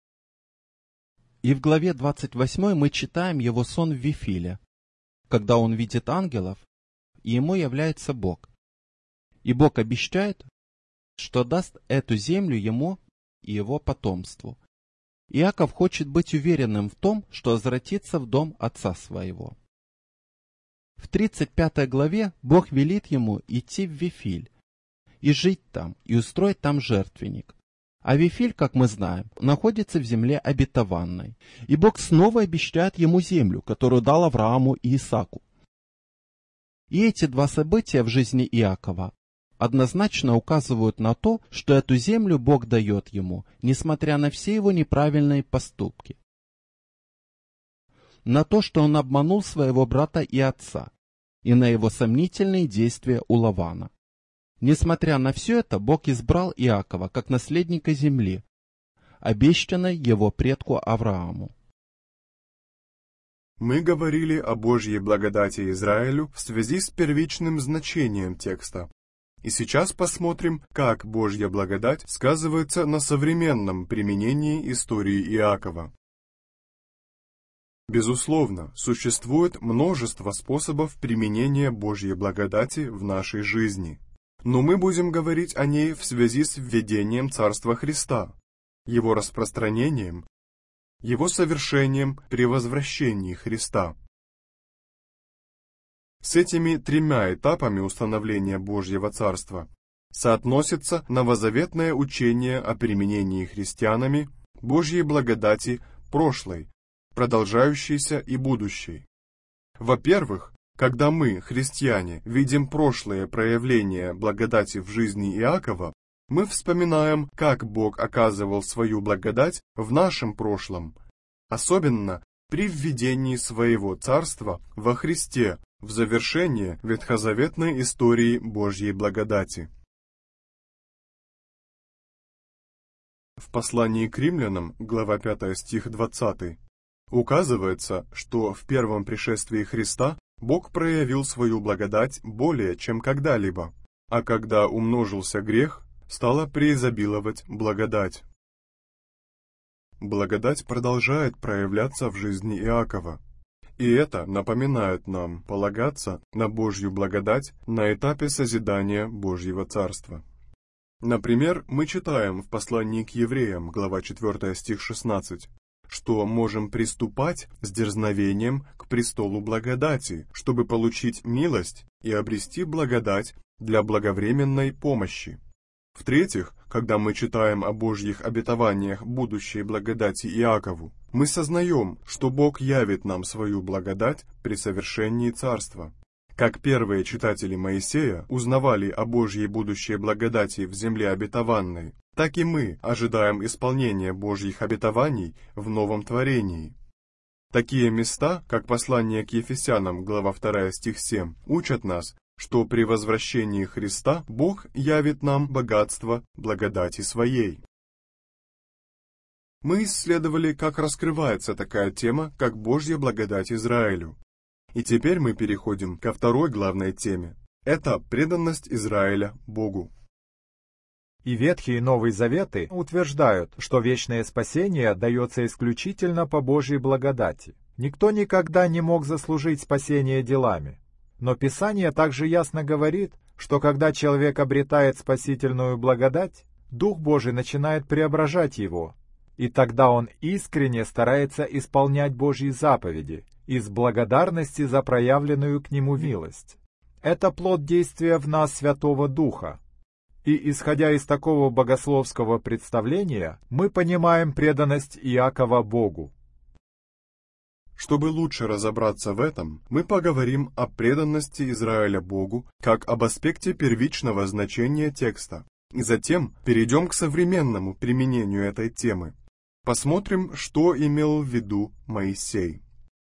И в главе двадцать восьмой мы читаем его сон в Вифиле, когда он видит ангелов, и ему является Бог. И Бог обещает, что даст эту землю ему и его потомству. Иаков хочет быть уверенным в том, что возвратится в дом отца своего. В тридцать пятой главе Бог велит ему идти в Вифиль и жить там, и устроить там жертвенник. А Вифиль, как мы знаем, находится в земле обетованной, и Бог снова обещает ему землю, которую дал Аврааму и Исааку. И эти два события в жизни Иакова однозначно указывают на то, что эту землю Бог дает ему, несмотря на все его неправильные поступки. на то, что он обманул своего брата и отца, и на его сомнительные действия у Лавана. Несмотря на все это, Бог избрал Иакова как наследника земли, обещанной его предку Аврааму. Мы говорили о Божьей благодати Израилю в связи с первичным значением текста. И сейчас посмотрим, как Божья благодать сказывается на современном применении истории Иакова. Безусловно, существует множество способов применения Божьей благодати в нашей жизни. Но мы будем говорить о ней в связи с введением Царства Христа, его распространением, его совершением при возвращении Христа. С этими тремя этапами установления Божьего Царства соотносится новозаветное учение о применении христианами Божьей благодати прошлой, продолжающейся и будущей. Во-первых, когда мы, христиане, видим прошлые проявления благодати в жизни Иакова, мы вспоминаем, как Бог оказывал свою благодать в нашем прошлом, особенно при введении своего царства во Христе в завершение ветхозаветной истории Божьей благодати. В послании к римлянам, глава пятая, стих двадцатый, указывается, что в первом пришествии Христа Бог проявил свою благодать более чем когда-либо, а когда умножился грех, стала преизобиловать благодать. Благодать продолжает проявляться в жизни Иакова, и это напоминает нам полагаться на Божью благодать на этапе созидания Божьего Царства. Например, мы читаем в послании к евреям, глава четвёртая, стих шестнадцать, что можем приступать с дерзновением к престолу благодати, чтобы получить милость и обрести благодать для благовременной помощи. В-третьих, когда мы читаем о Божьих обетованиях будущей благодати Иакову, мы сознаем, что Бог явит нам свою благодать при совершении царства. Как первые читатели Моисея узнавали о Божьей будущей благодати в земле обетованной, так и мы ожидаем исполнения Божьих обетований в новом творении. Такие места, как послание к Ефесянам, глава вторая, стих семь, учат нас, что при возвращении Христа Бог явит нам богатство благодати Своей. Мы исследовали, как раскрывается такая тема, как Божья благодать Израилю. И теперь мы переходим ко второй главной теме. Это преданность Израиля Богу. И Ветхий и Новый Заветы утверждают, что вечное спасение дается исключительно по Божьей благодати. Никто никогда не мог заслужить спасение делами. Но Писание также ясно говорит, что когда человек обретает спасительную благодать, Дух Божий начинает преображать его, и тогда он искренне старается исполнять Божьи заповеди из благодарности за проявленную к нему милость. Это плод действия в нас Святого Духа. И, исходя из такого богословского представления, мы понимаем преданность Иакова Богу. Чтобы лучше разобраться в этом, мы поговорим о преданности Израиля Богу как об аспекте первичного значения текста, и затем перейдем к современному применению этой темы. Посмотрим, что имел в виду Моисей.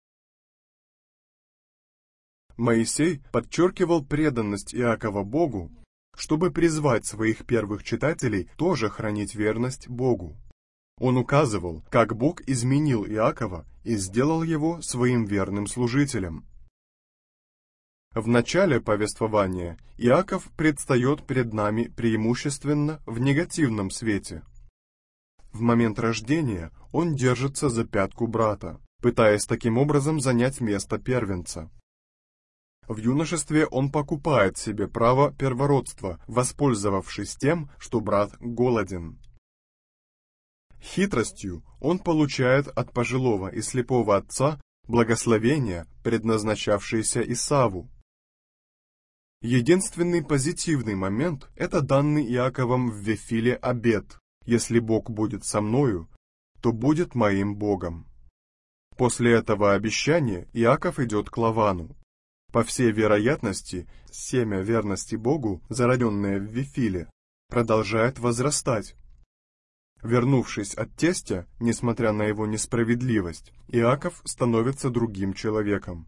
Моисей подчеркивал преданность Иакова Богу, чтобы призвать своих первых читателей тоже хранить верность Богу. Он указывал, как Бог изменил Иакова и сделал его своим верным служителем. В начале повествования Иаков предстает перед нами преимущественно в негативном свете. В момент рождения он держится за пятку брата, пытаясь таким образом занять место первенца. В юношестве он покупает себе право первородства, воспользовавшись тем, что брат голоден. Хитростью он получает от пожилого и слепого отца благословение, предназначавшееся Исаву. Единственный позитивный момент – это данный Иаковом в Вифиле обет: «Если Бог будет со мною, то будет моим Богом». После этого обещания Иаков идет к Лавану. По всей вероятности, семя верности Богу, зароденное в Вифиле, продолжает возрастать. Вернувшись от тестя, несмотря на его несправедливость, Иаков становится другим человеком.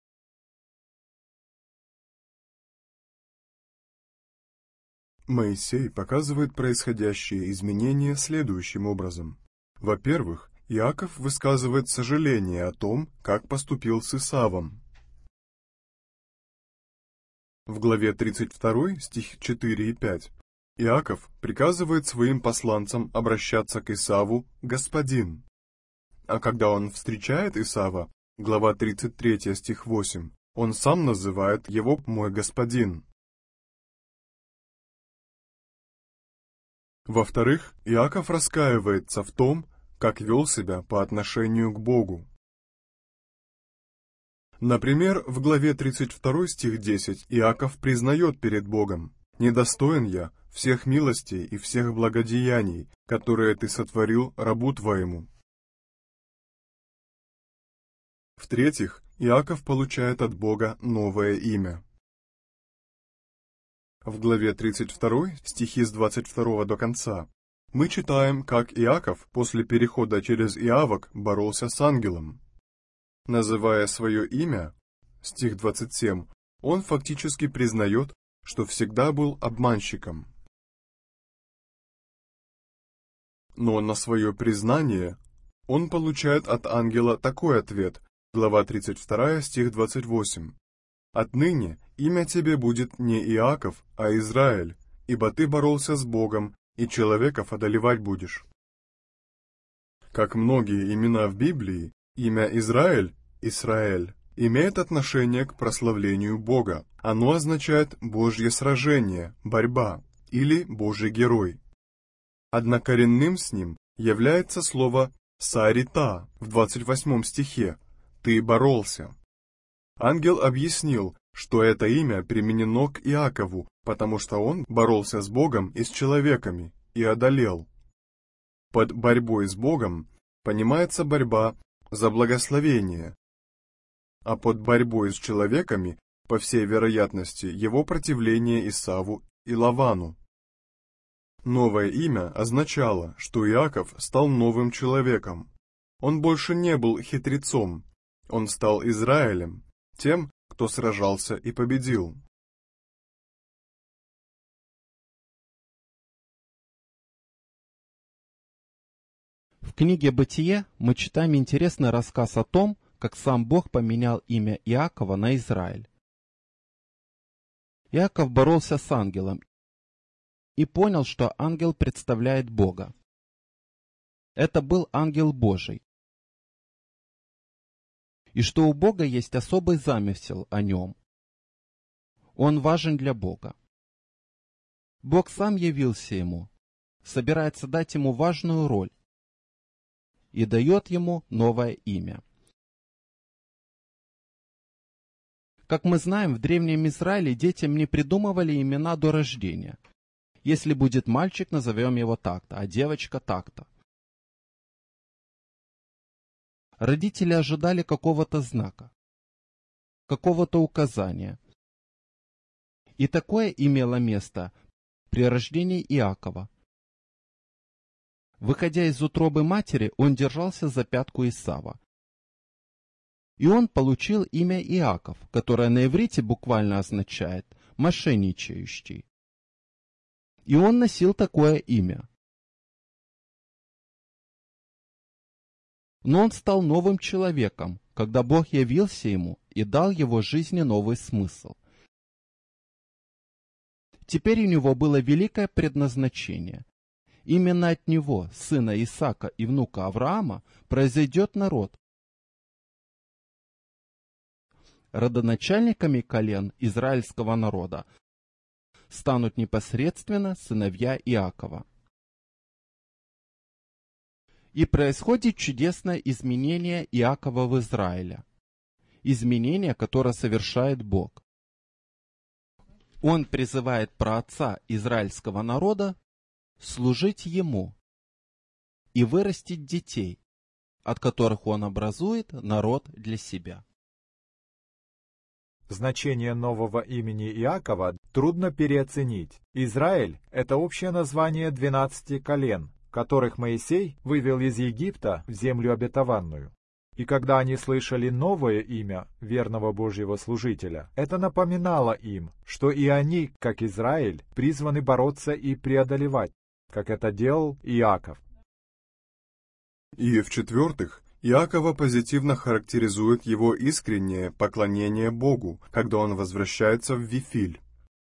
Моисей показывает происходящие изменения следующим образом. Во-первых, Иаков высказывает сожаление о том, как поступил с Исавом. В главе тридцать два, стих четыре и пять, Иаков приказывает своим посланцам обращаться к Исаву «господин». А когда он встречает Исава, глава тридцать три, стих восемь, он сам называет его «мой господин». Во-вторых, Иаков раскаивается в том, как вел себя по отношению к Богу. Например, в главе тридцать два, стих десять, Иаков признает перед Богом: «Недостоин я всех милостей и всех благодеяний, которые ты сотворил рабу твоему». В-третьих, Иаков получает от Бога новое имя. В главе тридцать два, стихи с двадцать второго до конца, мы читаем, как Иаков после перехода через Иавок боролся с ангелом. Называя свое имя, стих двадцать семь, он фактически признает, что всегда был обманщиком. Но на свое признание он получает от ангела такой ответ, глава тридцать два, стих двадцать восемь. «Отныне имя тебе будет не Иаков, а Израиль, ибо ты боролся с Богом, и человеков одолевать будешь». Как многие имена в Библии, имя Израиль, Исраэль, имеет отношение к прославлению Бога. Оно означает «Божье сражение», «борьба» или «Божий герой». Однокоренным с ним является слово «сарита» в двадцать восьмом стихе «ты боролся». Ангел объяснил, что это имя применено к Иакову, потому что он боролся с Богом и с человеками, и одолел. Под борьбой с Богом понимается борьба за благословение, а под борьбой с человеками, по всей вероятности, его противление Исаву и Лавану. Новое имя означало, что Иаков стал новым человеком. Он больше не был хитрецом, он стал Израилем, тем, кто сражался и победил. В книге «Бытие» мы читаем интересный рассказ о том, как сам Бог поменял имя Иакова на Израиль. Иаков боролся с ангелом и понял, что ангел представляет Бога. Это был ангел Божий, и что у Бога есть особый замысел о нем. Он важен для Бога. Бог сам явился ему, собирается дать ему важную роль и дает ему новое имя. Как мы знаем, в Древнем Израиле детям не придумывали имена до рождения. Если будет мальчик, назовем его так-то, а девочка так-то. Родители ожидали какого-то знака, какого-то указания. И такое имело место при рождении Иакова. Выходя из утробы матери, он держался за пятку Исава. И он получил имя Иаков, которое на иврите буквально означает «мошенничающий». И он носил такое имя. Но он стал новым человеком, когда Бог явился ему и дал его жизни новый смысл. Теперь у него было великое предназначение. Именно от него, сына Исаака и внука Авраама, произойдет народ. Родоначальниками колен израильского народа станут непосредственно сыновья Иакова. И происходит чудесное изменение Иакова в Израиле. Изменение, которое совершает Бог. Он призывает праотца израильского народа служить ему и вырастить детей, от которых он образует народ для себя. Значение нового имени Иакова трудно переоценить. Израиль – это общее название двенадцати колен, которых Моисей вывел из Египта в землю обетованную. И когда они слышали новое имя верного Божьего служителя, это напоминало им, что и они, как Израиль, призваны бороться и преодолевать, как это делал Иаков. И в-четвертых, Иакова позитивно характеризует его искреннее поклонение Богу, когда он возвращается в Вифиль.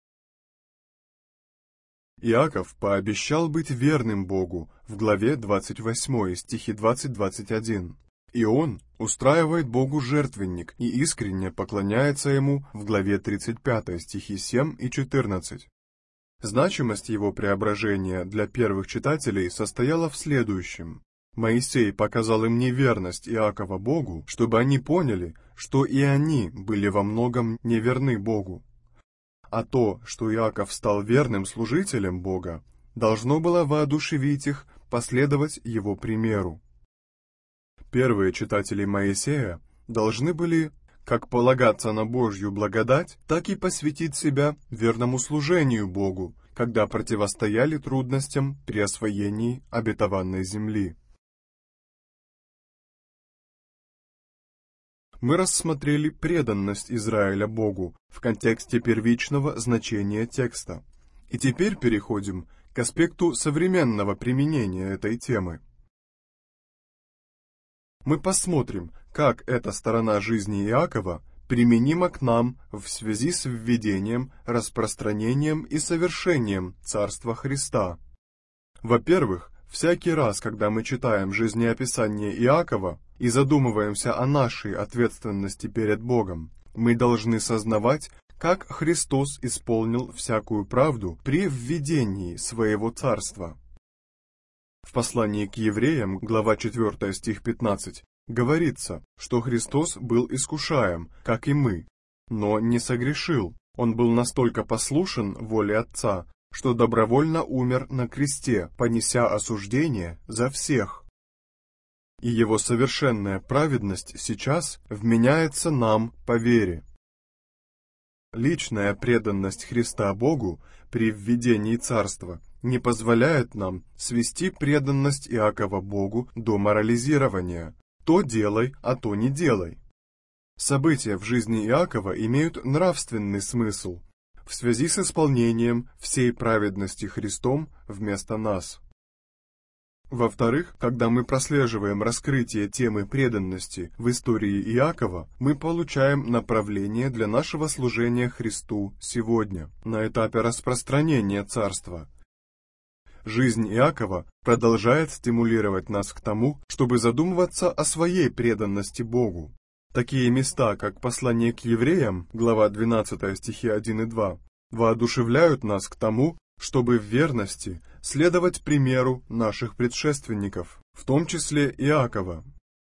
Иаков пообещал быть верным Богу в главе двадцать восьмой, стихи двадцать-двадцать один. И он устраивает Богу жертвенник и искренне поклоняется Ему в главе тридцать пятой, стихи семь и четырнадцать. Значимость его преображения для первых читателей состояла в следующем. Моисей показал им неверность Иакова Богу, чтобы они поняли, что и они были во многом неверны Богу. А то, что Иаков стал верным служителем Бога, должно было воодушевить их последовать его примеру. Первые читатели Моисея должны были как полагаться на Божью благодать, так и посвятить себя верному служению Богу, когда противостояли трудностям при освоении обетованной земли. Мы рассмотрели преданность Израиля Богу в контексте первичного значения текста. И теперь переходим к аспекту современного применения этой темы. Мы посмотрим, как эта сторона жизни Иакова применима к нам в связи с введением, распространением и совершением Царства Христа. Во-первых, всякий раз, когда мы читаем жизнеописание Иакова и задумываемся о нашей ответственности перед Богом, мы должны сознавать, как Христос исполнил всякую правду при введении своего царства. В послании к евреям, глава четвёртая, стих пятнадцать, говорится, что Христос был искушаем, как и мы, но не согрешил. Он был настолько послушен воле Отца, что добровольно умер на кресте, понеся осуждение за всех. И его совершенная праведность сейчас вменяется нам по вере. Личная преданность Христа Богу при введении царства не позволяет нам свести преданность Иакова Богу до морализирования. То делай, а то не делай. События в жизни Иакова имеют нравственный смысл в связи с исполнением всей праведности Христом вместо нас. Во-вторых, когда мы прослеживаем раскрытие темы преданности в истории Иакова, мы получаем направление для нашего служения Христу сегодня, на этапе распространения царства. Жизнь Иакова продолжает стимулировать нас к тому, чтобы задумываться о своей преданности Богу. Такие места, как послание к евреям, глава двенадцатая, стихи один и два, воодушевляют нас к тому, чтобы в верности следовать примеру наших предшественников, в том числе Иакова.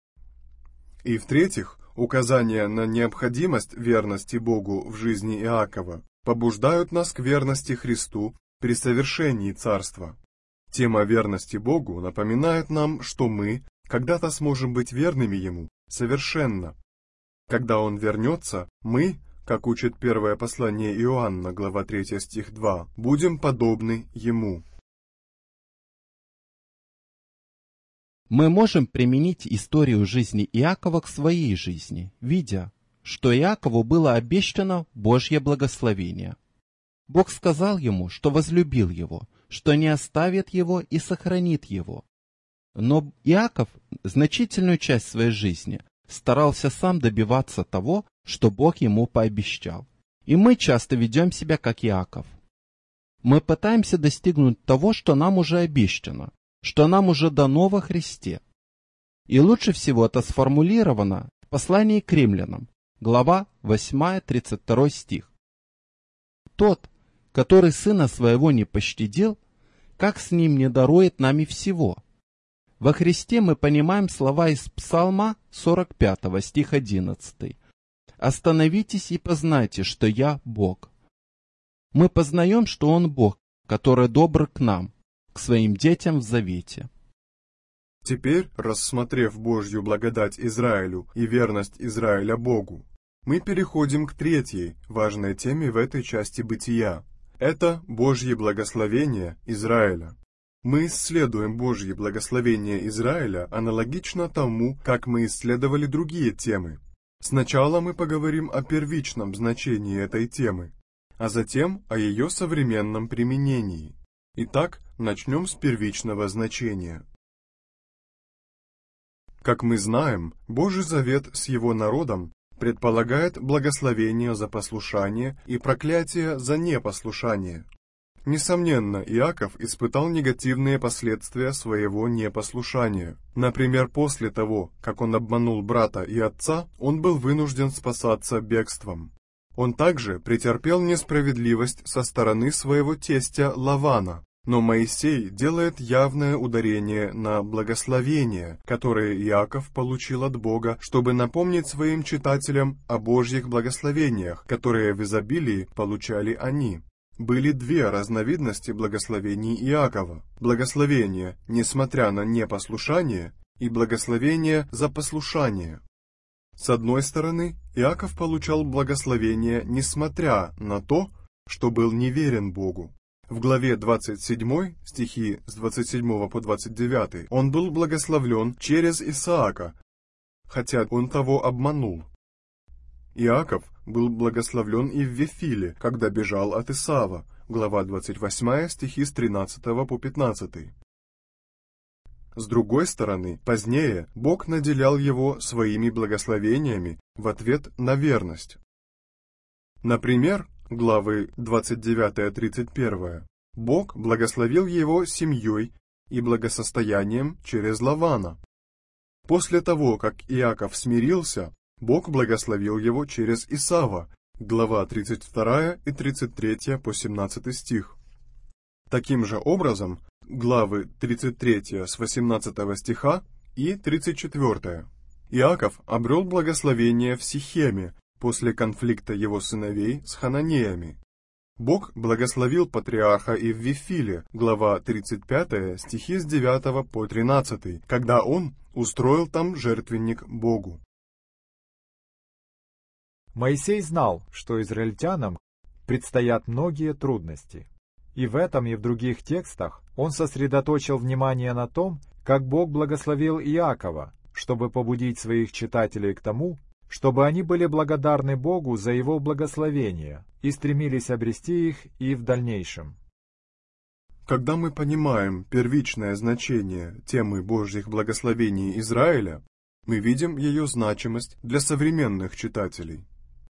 И в-третьих, указания на необходимость верности Богу в жизни Иакова побуждают нас к верности Христу при совершении царства. Тема верности Богу напоминает нам, что мы когда-то сможем быть верными Ему совершенно. Когда Он вернется, мы, как учит первое послание Иоанна, глава третья, стих два, будем подобны Ему. Мы можем применить историю жизни Иакова к своей жизни, видя, что Иакову было обещано Божье благословение. Бог сказал ему, что возлюбил его, что не оставит его и сохранит его. Но Иаков значительную часть своей жизни старался сам добиваться того, что Бог ему пообещал. И мы часто ведем себя как Иаков. Мы пытаемся достигнуть того, что нам уже обещано, что нам уже дано во Христе. И лучше всего это сформулировано в послании к римлянам, глава восьмая, тридцать второй стих. Тот, который сына своего не пощадил, как с ним не дарует нам и всего? Во Христе мы понимаем слова из Псалма сорок пятого, стих одиннадцатый. «Остановитесь и познайте, что я Бог». Мы познаем, что Он Бог, который добр к нам, к своим детям в завете. Теперь, рассмотрев Божью благодать Израилю и верность Израиля Богу, мы переходим к третьей важной теме в этой части бытия. Это Божье благословение Израиля. Мы исследуем Божье благословение Израиля аналогично тому, как мы исследовали другие темы. Сначала мы поговорим о первичном значении этой темы, а затем о ее современном применении. Итак, начнем с первичного значения. Как мы знаем, Божий завет с его народом предполагает благословение за послушание и проклятие за непослушание. Несомненно, Иаков испытал негативные последствия своего непослушания. Например, после того, как он обманул брата и отца, он был вынужден спасаться бегством. Он также претерпел несправедливость со стороны своего тестя Лавана. Но Моисей делает явное ударение на благословение, которое Иаков получил от Бога, чтобы напомнить своим читателям о Божьих благословениях, которые в изобилии получали они. Были две разновидности благословений Иакова: благословение, несмотря на непослушание, и благословение за послушание. С одной стороны, Иаков получал благословение, несмотря на то, что был неверен Богу. В главе двадцать седьмой, стихи с двадцать седьмого по двадцать девятый, он был благословлен через Исаака, хотя он того обманул. Иаков был благословлен и в Вифиле, когда бежал от Исава, глава двадцать восьмая, стихи с тринадцатого по пятнадцатый. С другой стороны, позднее Бог наделял его своими благословениями в ответ на верность. Например, главы двадцать девятая — тридцать первая, Бог благословил его семьей и благосостоянием через Лавана. После того, как Иаков смирился, Бог благословил его через Исава, глава тридцать вторая и тридцать третья по семнадцатый стих. Таким же образом, главы тридцать третья с восемнадцатого стиха и тридцать четвёртая. Иаков обрел благословение в Сихеме после конфликта его сыновей с хананеями. Бог благословил патриарха и в Вифиле, глава тридцать пятая, стихи с девятого по тринадцатый, когда он устроил там жертвенник Богу. Моисей знал, что израильтянам предстоят многие трудности. И в этом, и в других текстах он сосредоточил внимание на том, как Бог благословил Иакова, чтобы побудить своих читателей к тому, чтобы они были благодарны Богу за его благословения и стремились обрести их и в дальнейшем. Когда мы понимаем первичное значение темы Божьих благословений Израиля, мы видим ее значимость для современных читателей.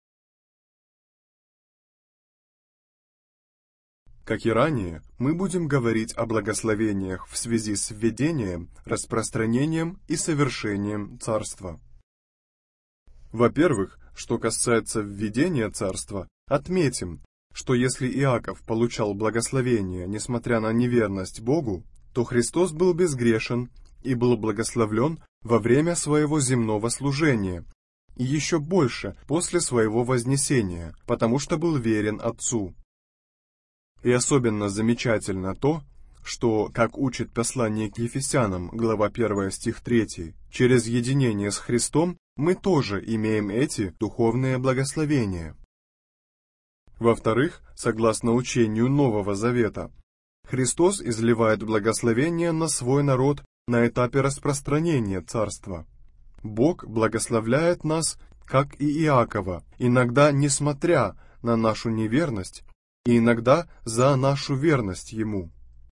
Как и ранее, мы будем говорить о благословениях в связи с введением, распространением и совершением царства. Во-первых, что касается введения царства, отметим, что если Иаков получал благословение, несмотря на неверность Богу, то Христос был безгрешен и был благословлен во время своего земного служения, и еще больше после своего вознесения, потому что был верен Отцу. И особенно замечательно то, что, как учит послание к Ефесянам, глава первая, стих третий, через единение с Христом мы тоже имеем эти духовные благословения. Во-вторых, согласно учению Нового Завета, Христос изливает благословение на свой народ на этапе распространения царства. Бог благословляет нас, как и Иакова, иногда несмотря на нашу неверность, и иногда за нашу верность Ему.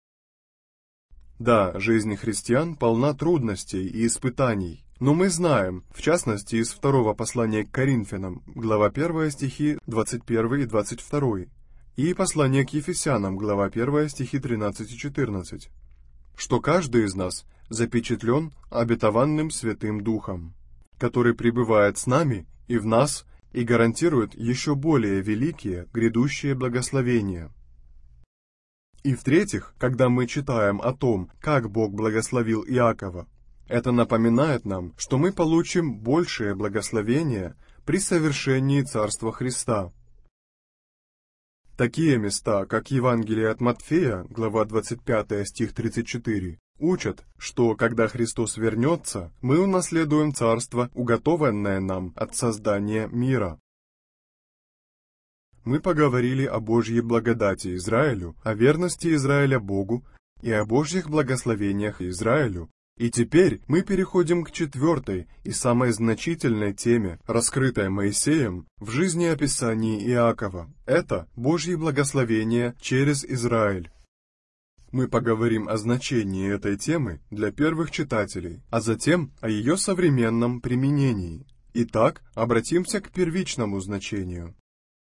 Да, жизнь христиан полна трудностей и испытаний, но мы знаем, в частности из второго послания к Коринфянам, глава первая, стихи двадцать первый и двадцать второй, и послание к Ефесянам, глава первая, стихи тринадцать и четырнадцать, что каждый из нас запечатлен обетованным Святым Духом, который пребывает с нами и в нас, и гарантирует еще более великие грядущие благословения. И в-третьих, когда мы читаем о том, как Бог благословил Иакова, это напоминает нам, что мы получим большее благословение при совершении Царства Христа. Такие места, как Евангелие от Матфея, глава двадцать пятая, стих тридцать четыре, учат, что, когда Христос вернется, мы унаследуем царство, уготованное нам от создания мира. Мы поговорили о Божьей благодати Израилю, о верности Израиля Богу и о Божьих благословениях Израилю. И теперь мы переходим к четвертой и самой значительной теме, раскрытой Моисеем в жизнеописании Иакова. Это Божьи благословения через Израиль. Мы поговорим о значении этой темы для первых читателей, а затем о ее современном применении. Итак, обратимся к первичному значению.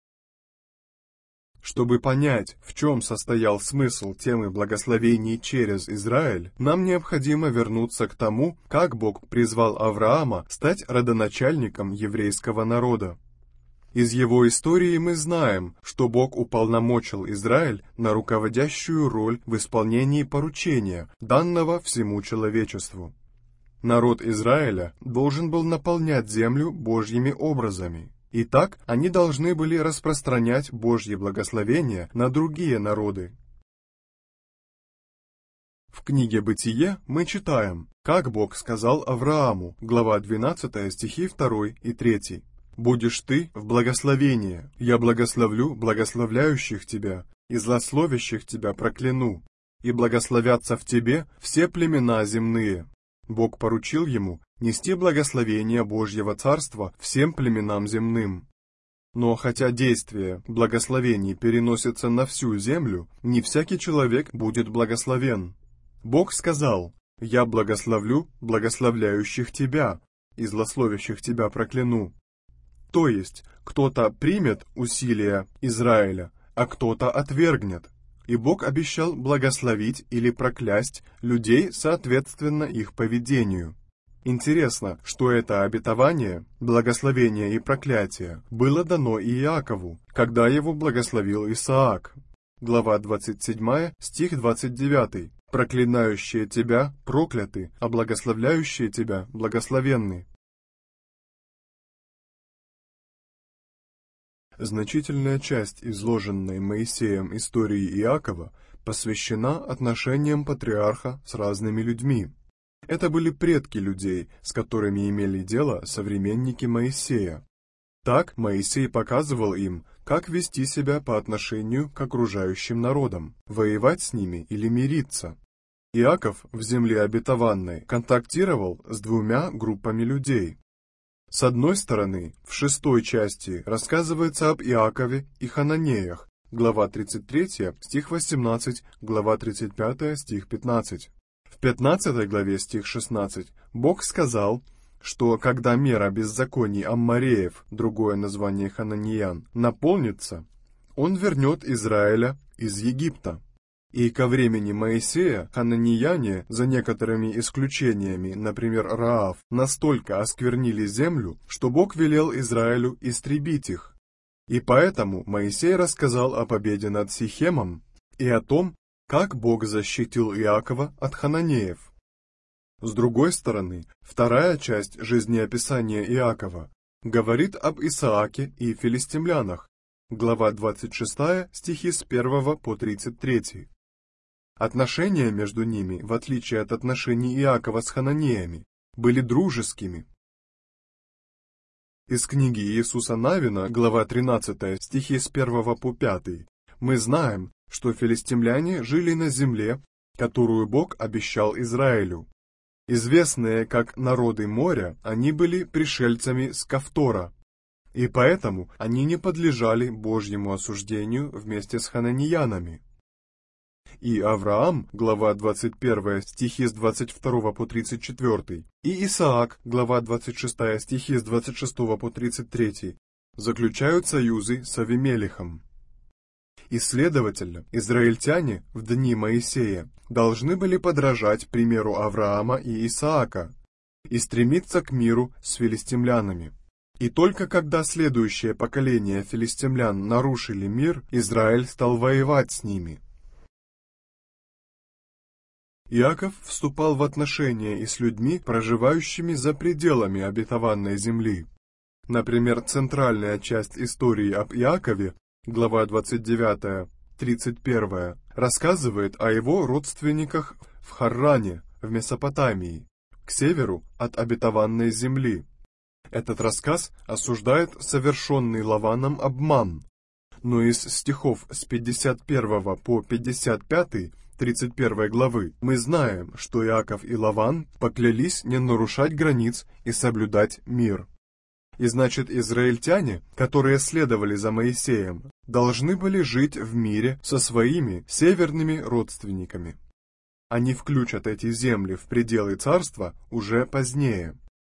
Чтобы понять, в чем состоял смысл темы благословений через Израиль, нам необходимо вернуться к тому, как Бог призвал Авраама стать родоначальником еврейского народа. Из его истории мы знаем, что Бог уполномочил Израиль на руководящую роль в исполнении поручения, данного всему человечеству. Народ Израиля должен был наполнять землю Божьими образами. Итак, они должны были распространять Божьи благословения на другие народы. В книге «Бытие» мы читаем, как Бог сказал Аврааму, глава двенадцатая, стихи два и три. «Будешь ты в благословении, я благословлю благословляющих тебя, и злословящих тебя прокляну, и благословятся в тебе все племена земные». Бог поручил ему нести благословение Божьего Царства всем племенам земным. Но хотя действие благословений переносится на всю землю, не всякий человек будет благословен. Бог сказал: «Я благословлю благословляющих тебя, и злословящих тебя прокляну». То есть, кто-то примет усилия Израиля, а кто-то отвергнет. И Бог обещал благословить или проклясть людей соответственно их поведению. Интересно, что это обетование, благословение и проклятие, было дано и Иакову, когда его благословил Исаак. Глава двадцать седьмая, стих двадцать девятый. «Проклинающие тебя прокляты, а благословляющие тебя благословенны». Значительная часть изложенной Моисеем истории Иакова посвящена отношениям патриарха с разными людьми. Это были предки людей, с которыми имели дело современники Моисея. Так Моисей показывал им, как вести себя по отношению к окружающим народам, воевать с ними или мириться. Иаков в земле обетованной контактировал с двумя группами людей. С одной стороны, в шестой части рассказывается об Иакове и Хананеях, глава тридцать третья, стих восемнадцать, глава тридцать пятая, стих пятнадцать. В пятнадцатой главе, стих шестнадцать, Бог сказал, что когда мера беззаконий Аммореев, другое название хананеян, наполнится, Он вернет Израиля из Египта. И ко времени Моисея хананеяне, за некоторыми исключениями, например, Раав, настолько осквернили землю, что Бог велел Израилю истребить их. И поэтому Моисей рассказал о победе над Сихемом и о том, как Бог защитил Иакова от хананеев. С другой стороны, вторая часть жизнеописания Иакова говорит об Исааке и филистимлянах, глава двадцать шестая, стихи с первого по тридцать третий. Отношения между ними, в отличие от отношений Иакова с хананеями, были дружескими. Из книги Иисуса Навина, глава тринадцатая, стихи с первого по пятый, мы знаем, что филистимляне жили на земле, которую Бог обещал Израилю. Известные как народы моря, они были пришельцами с Кавтора, и поэтому они не подлежали Божьему осуждению вместе с хананеянами. И Авраам, глава двадцать первая, стихи с двадцать второго по тридцать четвёртый, и Исаак, глава двадцать шестая, стихи с двадцать шестого по тридцать третий, заключают союзы с Авимелехом. И, следовательно, израильтяне в дни Моисея должны были подражать примеру Авраама и Исаака и стремиться к миру с филистимлянами. И только когда следующее поколение филистимлян нарушили мир, Израиль стал воевать с ними. Иаков вступал в отношения и с людьми, проживающими за пределами обетованной земли. Например, центральная часть истории об Иакове, глава двадцать девятая, тридцать первая, рассказывает о его родственниках в Харране, в Месопотамии, к северу от обетованной земли. Этот рассказ осуждает совершенный Лаваном обман, но из стихов с пятьдесят первого по пятьдесят пятый тридцать первой главы, мы знаем, что Иаков и Лаван поклялись не нарушать границ и соблюдать мир. И значит, израильтяне, которые следовали за Моисеем, должны были жить в мире со своими северными родственниками. Они включат эти земли в пределы царства уже позднее.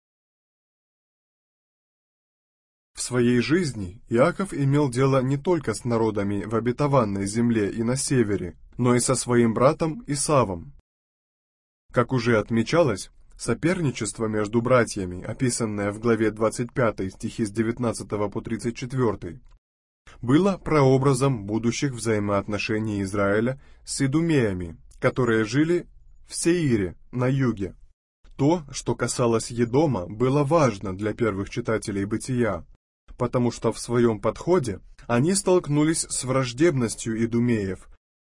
В своей жизни Иаков имел дело не только с народами в обетованной земле и на севере, но и со своим братом Исавом. Как уже отмечалось, соперничество между братьями, описанное в главе двадцать пятой, стихи с девятнадцатого по тридцать четвёртый, было прообразом будущих взаимоотношений Израиля с идумеями, которые жили в Сеире, на юге. То, что касалось Едома, было важно для первых читателей Бытия, потому что в своем подходе они столкнулись с враждебностью идумеев.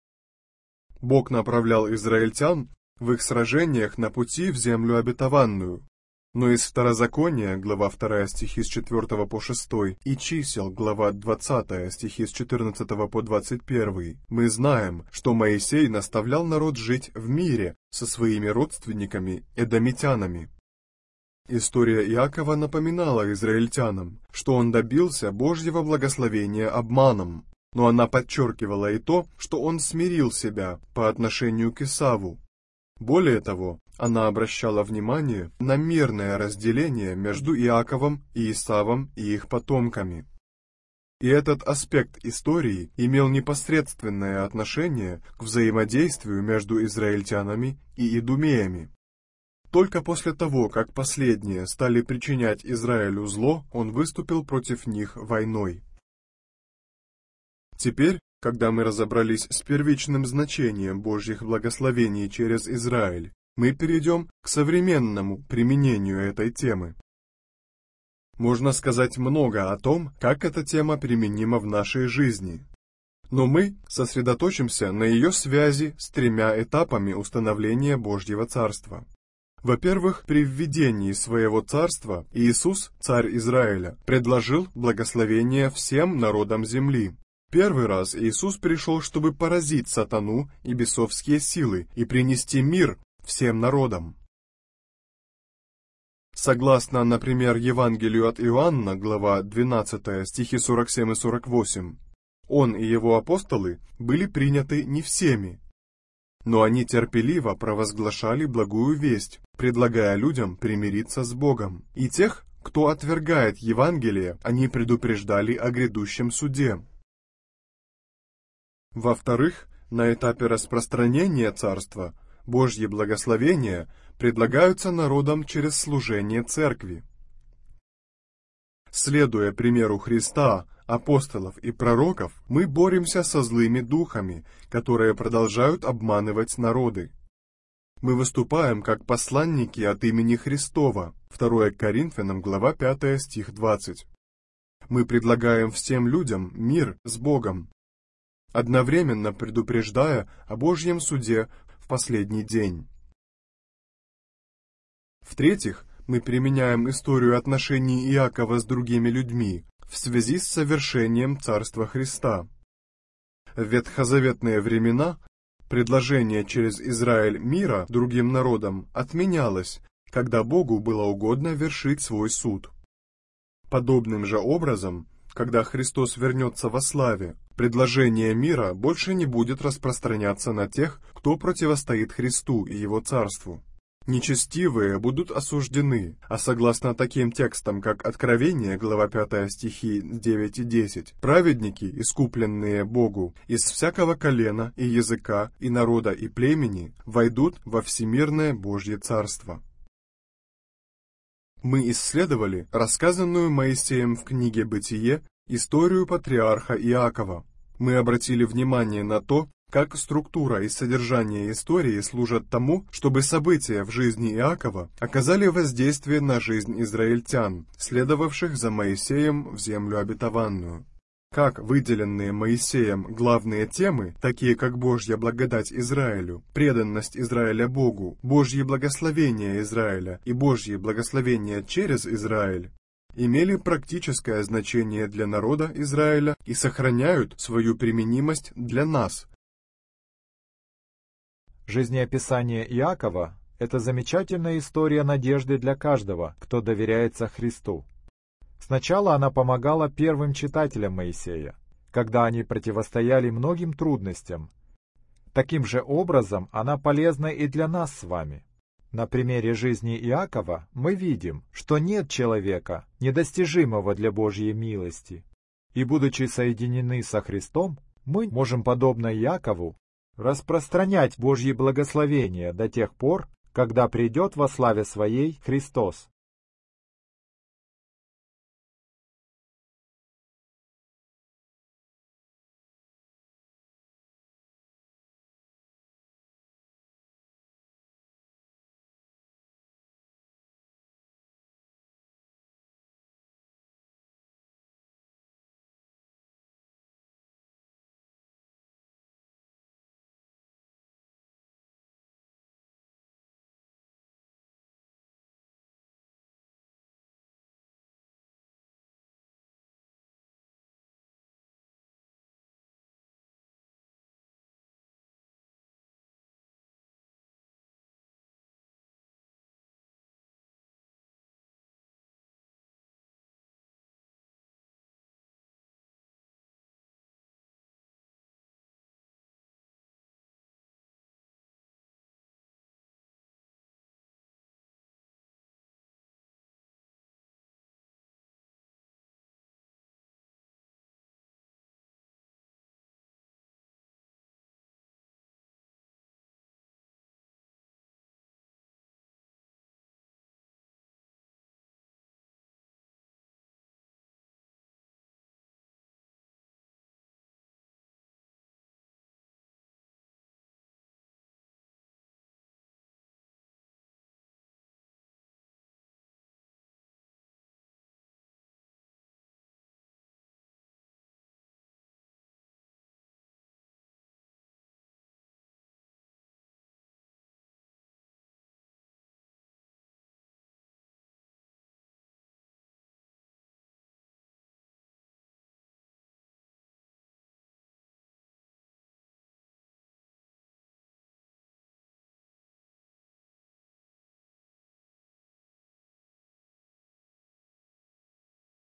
Бог направлял израильтян в их сражениях на пути в землю обетованную. Но из Второзакония, глава вторая, стихи с четвёртого по шестой, и Чисел, глава двадцатая, стихи с четырнадцатого по двадцать первый, мы знаем, что Моисей наставлял народ жить в мире со своими родственниками эдомитянами. История Иакова напоминала израильтянам, что он добился Божьего благословения обманом, но она подчеркивала и то, что он смирил себя по отношению к Исаву. Более того, она обращала внимание на мирное разделение между Иаковом и Исавом и их потомками. И этот аспект истории имел непосредственное отношение к взаимодействию между израильтянами и идумеями. Только после того, как последние стали причинять Израилю зло, он выступил против них войной. Теперь, когда мы разобрались с первичным значением Божьих благословений через Израиль, мы перейдем к современному применению этой темы. Можно сказать много о том, как эта тема применима в нашей жизни. Но мы сосредоточимся на ее связи с тремя этапами установления Божьего Царства. Во-первых, при введении своего царства Иисус, царь Израиля, предложил благословение всем народам земли. Первый раз Иисус пришел, чтобы поразить сатану и бесовские силы и принести мир всем народам. Согласно, например, Евангелию от Иоанна, глава двенадцатая, стихи сорок семь и сорок восемь, он и его апостолы были приняты не всеми, но они терпеливо провозглашали благую весть, предлагая людям примириться с Богом. И тех, кто отвергает Евангелие, они предупреждали о грядущем суде. Во-вторых, на этапе распространения царства Божьи благословения предлагаются народам через служение церкви. Следуя примеру Христа, апостолов и пророков, мы боремся со злыми духами, которые продолжают обманывать народы. Мы выступаем как посланники от имени Христова. второе Коринфянам, глава пятая, стих двадцать. Мы предлагаем всем людям мир с Богом, одновременно предупреждая о Божьем суде в последний день. В-третьих, мы применяем историю отношений Иакова с другими людьми в связи с совершением Царства Христа. В ветхозаветные времена предложение через Израиль мира другим народам отменялось, когда Богу было угодно вершить свой суд. Подобным же образом, когда Христос вернется во славе, предложение мира больше не будет распространяться на тех, кто противостоит Христу и Его Царству. Нечестивые будут осуждены, а согласно таким текстам, как Откровение, глава пятая, стихи девять и десять, праведники, искупленные Богу, из всякого колена и языка, и народа, и племени, войдут во всемирное Божье Царство. Мы исследовали рассказанную Моисеем в книге «Бытие» историю патриарха Иакова. Мы обратили внимание на то, как структура и содержание истории служат тому, чтобы события в жизни Иакова оказали воздействие на жизнь израильтян, следовавших за Моисеем в землю обетованную. Как выделенные Моисеем главные темы, такие как Божья благодать Израилю, преданность Израиля Богу, Божьи благословения Израиля и Божьи благословения через Израиль, имели практическое значение для народа Израиля и сохраняют свою применимость для нас. Жизнеописание Иакова – это замечательная история надежды для каждого, кто доверяется Христу. Сначала она помогала первым читателям Моисея, когда они противостояли многим трудностям. Таким же образом она полезна и для нас с вами. На примере жизни Иакова мы видим, что нет человека, недостижимого для Божьей милости. И будучи соединены со Христом, мы можем, подобно Иакову, распространять Божьи благословения до тех пор, когда придет во славе Своей Христос.